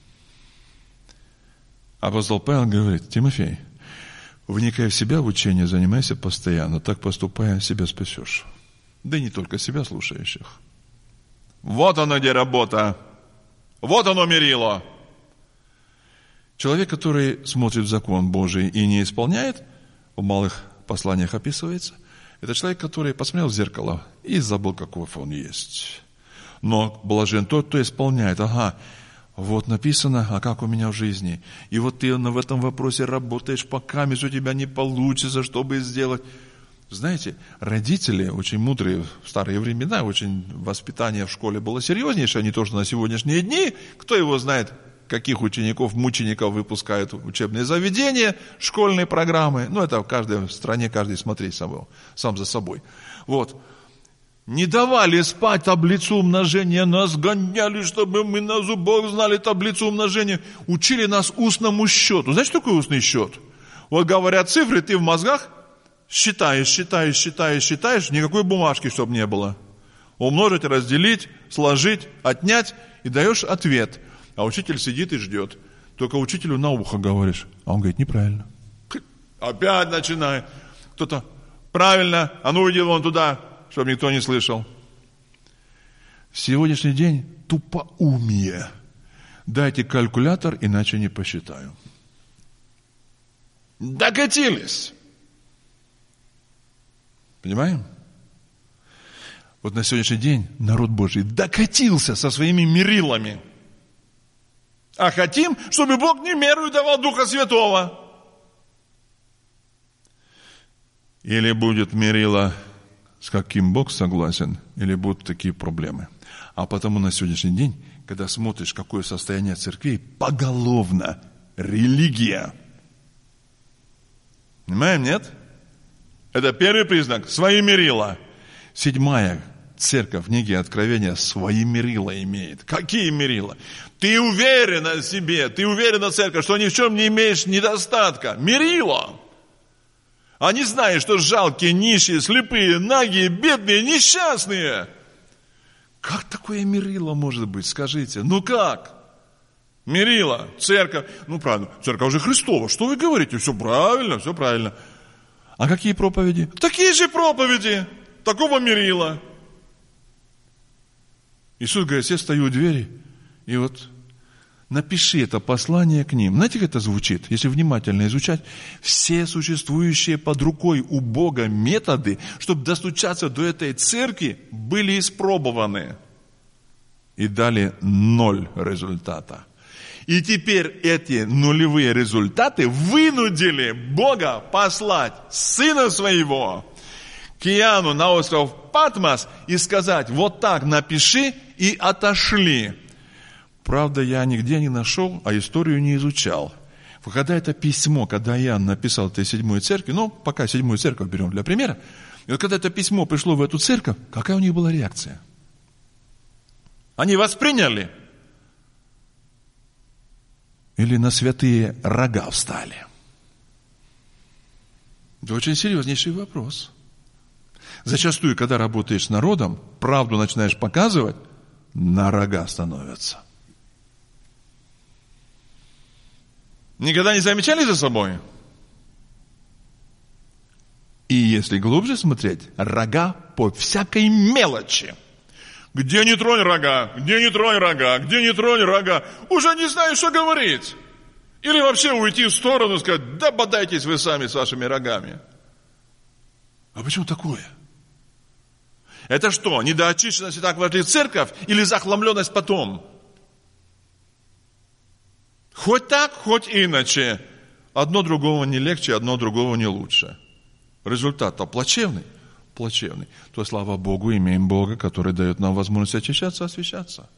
S1: Апостол Павел говорит, Тимофей, вникая в себя в учение, занимайся постоянно, так поступая, себя спасешь. Да и не только себя слушающих. Вот оно где работа. Вот оно мерило. Человек, который смотрит в закон Божий и не исполняет, в малых посланиях описывается, это человек, который посмотрел в зеркало и забыл, каков он есть. Но блажен тот, кто исполняет. Ага, вот написано, а как у меня в жизни. И вот ты в этом вопросе работаешь, пока у тебя не получится, чтобы сделать. Знаете, родители очень мудрые в старые времена, очень воспитание в школе было серьезнейшее, не то, что на сегодняшние дни. Кто его знает, каких учеников, мучеников выпускают учебные заведения, школьные программы. Ну, это в каждой стране, каждый смотри сам за собой. Вот. Не давали спать таблицу умножения, нас гоняли, чтобы мы на зубах знали таблицу умножения. Учили нас устному счету. Знаете, что такое устный счет? Вот говорят цифры, ты в мозгах считаешь, считаешь, считаешь, считаешь, никакой бумажки, чтобы не было. Умножить, разделить, сложить, отнять и даешь ответ. А учитель сидит и ждет. Только учителю на ухо говоришь. А он говорит, неправильно. Опять начинает. Кто-то, правильно, а ну иди вон туда, чтобы никто не слышал. Сегодняшний день тупоумие. Дайте калькулятор, иначе не посчитаю. Докатились. Понимаем? Вот на сегодняшний день народ Божий докатился со своими мерилами. А хотим, чтобы Бог не меру давал Духа Святого. Или будет мерило, с каким Бог согласен, или будут такие проблемы. А потому на сегодняшний день, когда смотришь, какое состояние церквей, поголовно религия. Понимаем, нет? Это первый признак. Свои мерила. Седьмая церковь в книге Откровения свои мерила имеет. Какие мерила? Ты уверена в себе, ты уверена, церковь, что ни в чем не имеешь недостатка. Мерила. Они знают, что жалкие, нищие, слепые, нагие, бедные, несчастные. Как такое мерило может быть, скажите? Ну как? Мерило, церковь. Ну правильно, церковь же Христова. Что вы говорите? Все правильно, все правильно. А какие проповеди? Такие же проповеди. Такого мерила. Иисус говорит, я стою у двери, и вот напиши это послание к ним. Знаете, как это звучит? Если внимательно изучать, все существующие под рукой у Бога методы, чтобы достучаться до этой церкви, были испробованы. И дали ноль результата. И теперь эти нулевые результаты вынудили Бога послать Сына Своего к Иоанну на остров Патмос и сказать, вот так напиши, и отошли. Правда, я нигде не нашел, а историю не изучал. Когда это письмо, когда Иоанн написал этой седьмой церкви, ну, пока седьмую церковь берем для примера, и вот когда это письмо пришло в эту церковь, какая у них была реакция? Они восприняли? Или на святые рога встали? Это очень серьезнейший вопрос. Зачастую, когда работаешь с народом, правду начинаешь показывать, на рога становятся. Никогда не замечали за собой? И если глубже смотреть, рога по всякой мелочи. Где не тронь рога, где не тронь рога, где не тронь рога, уже не знаю, что говорить. Или вообще уйти в сторону и сказать, да бодайтесь вы сами с вашими рогами. А почему такое? Это что, недоочищенность и так вошли в церковь или захламленность потом? Хоть так, хоть иначе. Одно другого не легче, одно другого не лучше. Результат-то плачевный. Плачевный. То, слава Богу, имеем Бога, который дает нам возможность очищаться, освящаться.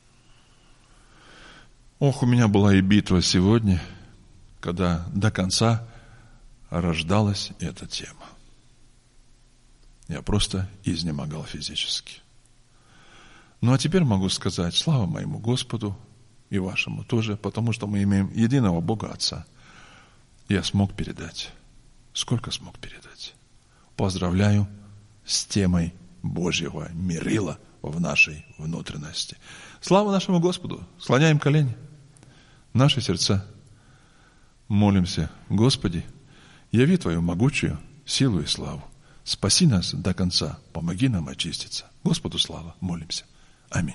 S1: Ох, у меня была и битва сегодня, когда до конца рождалась эта тема. Я просто изнемогал физически. Ну, а теперь могу сказать, слава моему Господу и вашему тоже, потому что мы имеем единого Бога Отца. Я смог передать. Сколько смог передать? Поздравляю с темой Божьего мерила в нашей внутренности. Слава нашему Господу! Склоняем колени. Наши сердца. Молимся. Господи, яви Твою могучую силу и славу. Спаси нас до конца. Помоги нам очиститься. Господу слава. Молимся. Аминь.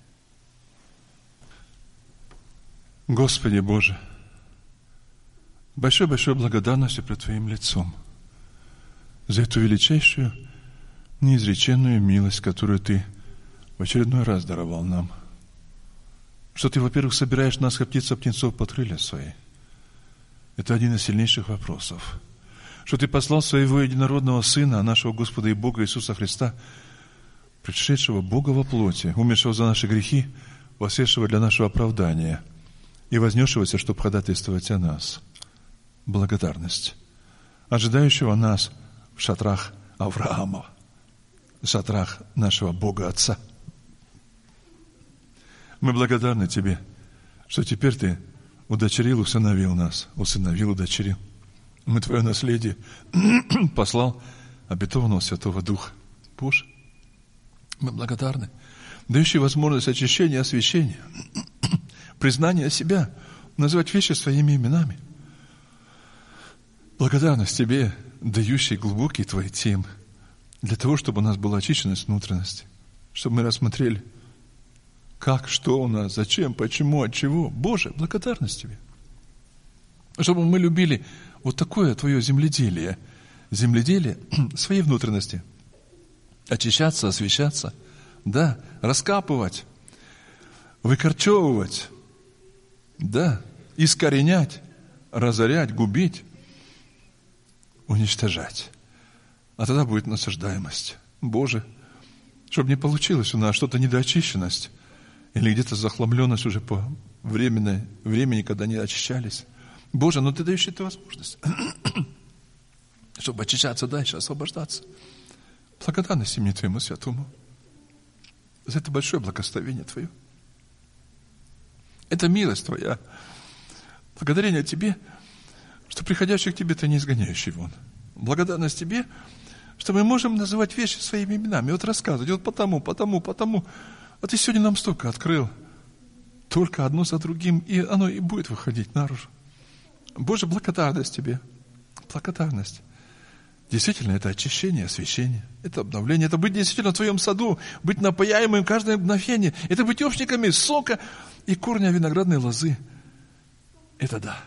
S1: Господи Боже, большой-большой благодарностью пред Твоим лицом за эту величайшую, неизреченную милость, которую Ты в очередной раз даровал нам. Что Ты, во-первых, собираешь нас, как птица птенцов, под крылья Свои. Это один из сильнейших вопросов. Что Ты послал Своего единородного Сына, нашего Господа и Бога Иисуса Христа, пришедшего Бога во плоти, умершего за наши грехи, воскресшего для нашего оправдания и вознесшегося, чтобы ходатайствовать о нас. Благодарность. Ожидающего нас в шатрах Авраама, в шатрах нашего Бога Отца. Мы благодарны Тебе, что теперь Ты удочерил, усыновил нас, усыновил, удочерил. Мы Твое наследие послал обетованного Святого Духа. Боже, мы благодарны, дающий возможность очищения и освящения, признания себя, называть вещи своими именами. Благодарность Тебе, дающий глубокие Твои темы, для того, чтобы у нас была очищенность внутренности, чтобы мы рассмотрели, как, что у нас, зачем, почему, от чего. Боже, благодарность Тебе. Чтобы мы любили вот такое Твое земледелие, земледелие своей внутренности. Очищаться, освящаться, да, раскапывать, выкорчевывать, да, искоренять, разорять, губить, уничтожать. А тогда будет насаждаемость. Боже, чтобы не получилось у нас что-то недоочищенность или где-то захламленность уже по временной, времени, когда не очищались. Боже, ну Ты даешь эту возможность, чтобы очищаться дальше, освобождаться. Благодарность имени Твоему Святому за это большое благословение Твое. Это милость Твоя. Благодарение Тебе, что приходящих к Тебе Ты не изгоняющий вон. Благодарность Тебе, что мы можем называть вещи своими именами. Вот рассказывать, вот потому, потому, потому. А Ты сегодня нам столько открыл. Только одно за другим, и оно и будет выходить наружу. Боже, благодарность Тебе. Благодарность. Действительно, это очищение, освящение, это обновление, это быть действительно в Твоем саду, быть напояемым каждое мгновение, это быть общниками сока и корня виноградной лозы. Это да.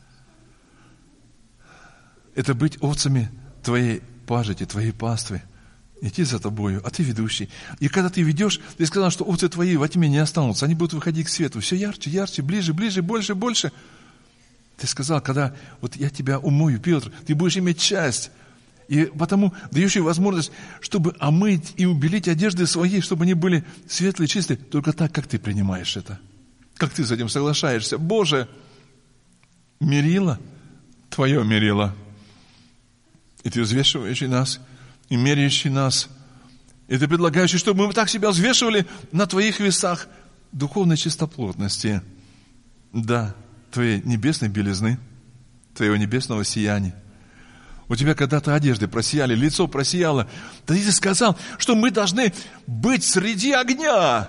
S1: Это быть овцами Твоей пажити, Твоей паствы, идти за Тобою, а Ты ведущий. И когда Ты ведешь, Ты сказал, что овцы Твои во тьме не останутся, они будут выходить к свету, все ярче, ярче, ближе, ближе, больше, больше. Ты сказал, когда вот я Тебя умою, Петр, Ты будешь иметь часть. И потому дающий возможность, чтобы омыть и убелить одежды свои, чтобы они были светлые, чистые, только так, как Ты принимаешь это. Как Ты с этим соглашаешься. Боже, мерило, Твое мерило. И Ты взвешивающий нас, и меряющий нас. И Ты предлагающий, чтобы мы так себя взвешивали на Твоих весах духовной чистоплотности. Да, Твоей небесной белизны, Твоего небесного сияния. У Тебя когда-то одежды просияли, лицо просияло. Да Ты сказал, что мы должны быть среди огня.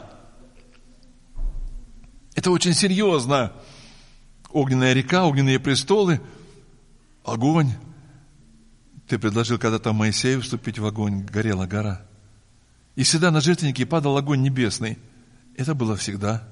S1: Это очень серьезно. Огненная река, огненные престолы, огонь. Ты предложил когда-то Моисею вступить в огонь, горела гора. И всегда на жертвеннике падал огонь небесный. Это было всегда.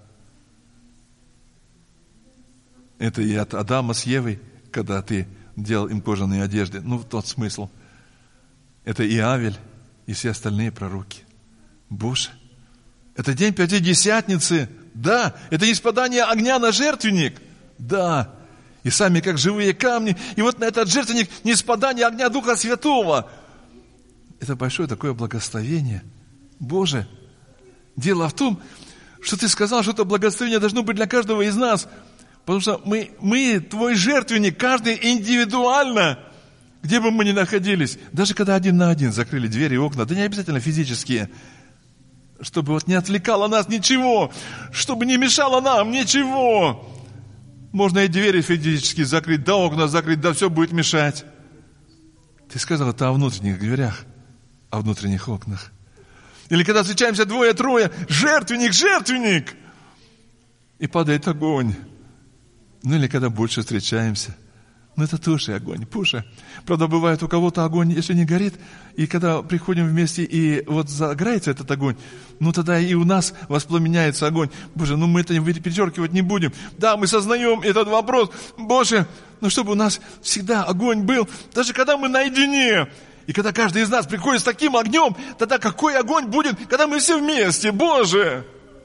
S1: Это и от Адама с Евой, когда Ты делал им кожаные одежды. Ну, тот смысл. Это и Авель, и все остальные пророки. Боже, это день Пятидесятницы. Да, это ниспадание огня на жертвенник. Да, и сами как живые камни. И вот на этот жертвенник ниспадание огня Духа Святого. Это большое такое благословение. Боже, дело в том, что Ты сказал, что это благословение должно быть для каждого из нас. Потому что мы, мы, Твой жертвенник, каждый индивидуально, где бы мы ни находились, даже когда один на один закрыли двери и окна, да не обязательно физические, чтобы вот не отвлекало нас ничего, чтобы не мешало нам ничего. Можно и двери физически закрыть, да окна закрыть, да все будет мешать. Ты сказал это о внутренних дверях, о внутренних окнах. Или когда встречаемся двое-трое, жертвенник, жертвенник, и падает огонь. Ну или когда больше встречаемся. Ну это тоже огонь, пуша. Правда, бывает у кого-то огонь, если не горит, и когда приходим вместе, и вот загорается этот огонь, ну тогда и у нас воспламеняется огонь. Боже, ну мы это перечеркивать не будем. Да, мы сознаем этот вопрос. Боже, ну чтобы у нас всегда огонь был, даже когда мы наедине. И когда каждый из нас приходит с таким огнем, тогда какой огонь будет, когда мы все вместе, Боже!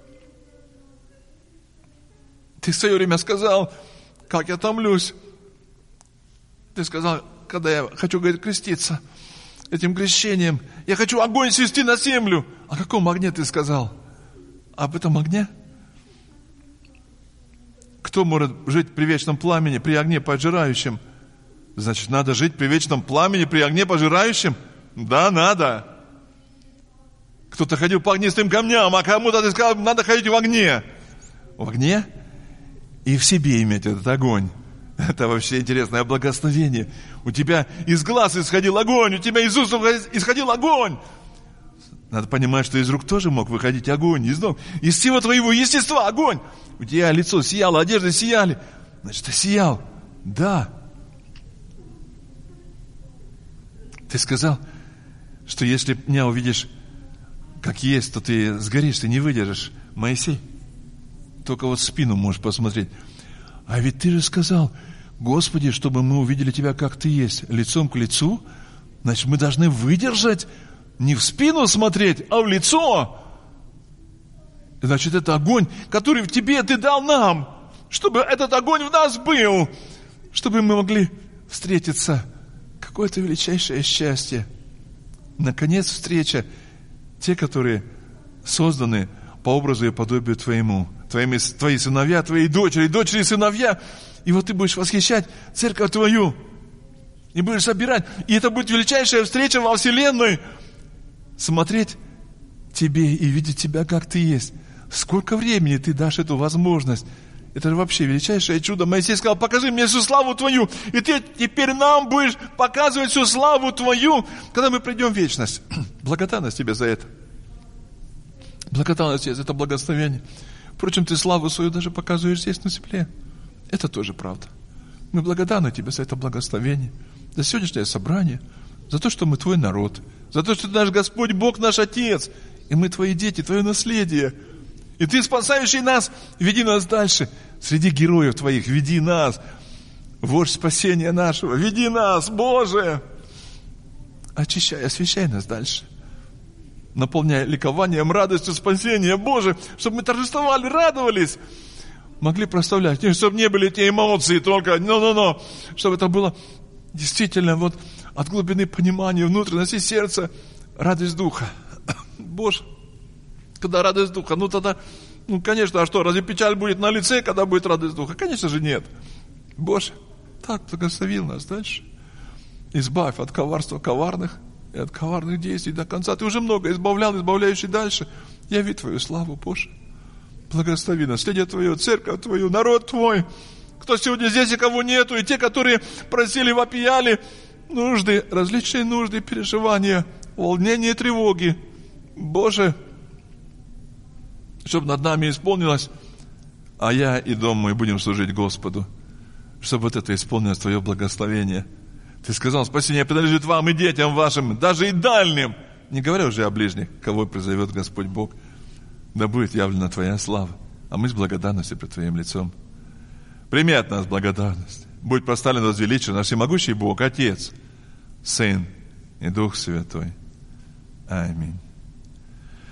S1: Ты в свое время сказал, как я томлюсь. Ты сказал, когда я хочу, говорит, креститься этим крещением, я хочу огонь свести на землю. О каком огне ты сказал? Об этом огне? Кто может жить при вечном пламени, при огне пожирающем? Значит, надо жить при вечном пламени, при огне пожирающем? Да, надо. Кто-то ходил по огнистым камням, а кому-то ты сказал, надо ходить в огне. В огне? И в себе иметь этот огонь. Это вообще интересное благословение. У тебя из глаз исходил огонь, у тебя из уст исходил огонь. Надо понимать, что из рук тоже мог выходить огонь, из ног, из всего твоего естества огонь. У тебя лицо сияло, одежды сияли. Значит, ты сиял. Да. Ты сказал, что если меня увидишь как есть, то ты сгоришь, ты не выдержишь. Моисей, только вот спину можешь посмотреть. А ведь ты же сказал, Господи, чтобы мы увидели Тебя, как Ты есть, лицом к лицу, значит, мы должны выдержать, не в спину смотреть, а в лицо. Значит, это огонь, который в Тебе Ты дал нам, чтобы этот огонь в нас был, чтобы мы могли встретиться. Какое-то величайшее счастье. наконец, встреча. Те, которые созданы по образу и подобию Твоему. Твоими, твои сыновья, Твои дочери, дочери и сыновья. И вот Ты будешь восхищать церковь Твою. И будешь собирать. И это будет величайшая встреча во вселенной. Смотреть Тебе и видеть Тебя, как Ты есть. Сколько времени Ты дашь эту возможность. Это же вообще величайшее чудо. Моисей сказал: покажи мне всю славу Твою. И Ты теперь нам будешь показывать всю славу Твою, когда мы придем в вечность. Благодарность Тебе за это. Благодарность Тебе за это благословение. Впрочем, Ты славу свою даже показываешь здесь, на земле. Это тоже правда. Мы благодарны Тебе за это благословение, за сегодняшнее собрание, за то, что мы Твой народ, за то, что Ты наш Господь, Бог наш Отец, и мы Твои дети, Твое наследие. И Ты, спасающий нас, веди нас дальше. Среди героев Твоих веди нас. Вождь спасения нашего, веди нас, Боже. Очищай, освящай нас дальше. Наполняй ликованием, радостью спасения, Боже, чтобы мы торжествовали, радовались. Могли прославлять, чтобы не были те эмоции только, но-но-но, чтобы это было действительно вот от глубины понимания, внутренности сердца, радость Духа. Боже, когда радость Духа, ну тогда, ну конечно, а что, разве печаль будет на лице, когда будет радость Духа? Конечно же нет. Боже, так благословил нас дальше. Избавь от коварства коварных и от коварных действий до конца. Ты уже много избавлял, избавляющий дальше. Яви Твою славу, Боже. Благослови наследие Твое, церковь Твою, народ Твой. Кто сегодня здесь и кого нету, и те, которые просили, вопияли, нужды, различные нужды, переживания, волнения и тревоги. Боже, чтобы над нами исполнилось, а я и дом мой будем служить Господу. Чтобы вот это исполнилось Твое благословение. Ты сказал: спасение принадлежит вам и детям вашим, даже и дальним. Не говоря уже о ближних, кого призовет Господь Бог. Да будет явлена Твоя слава, а мы с благодарностью пред Твоим лицом. Прими от нас благодарность. Будь прославлен, возвеличен наш всемогущий Бог, Отец, Сын и Дух Святой. Аминь.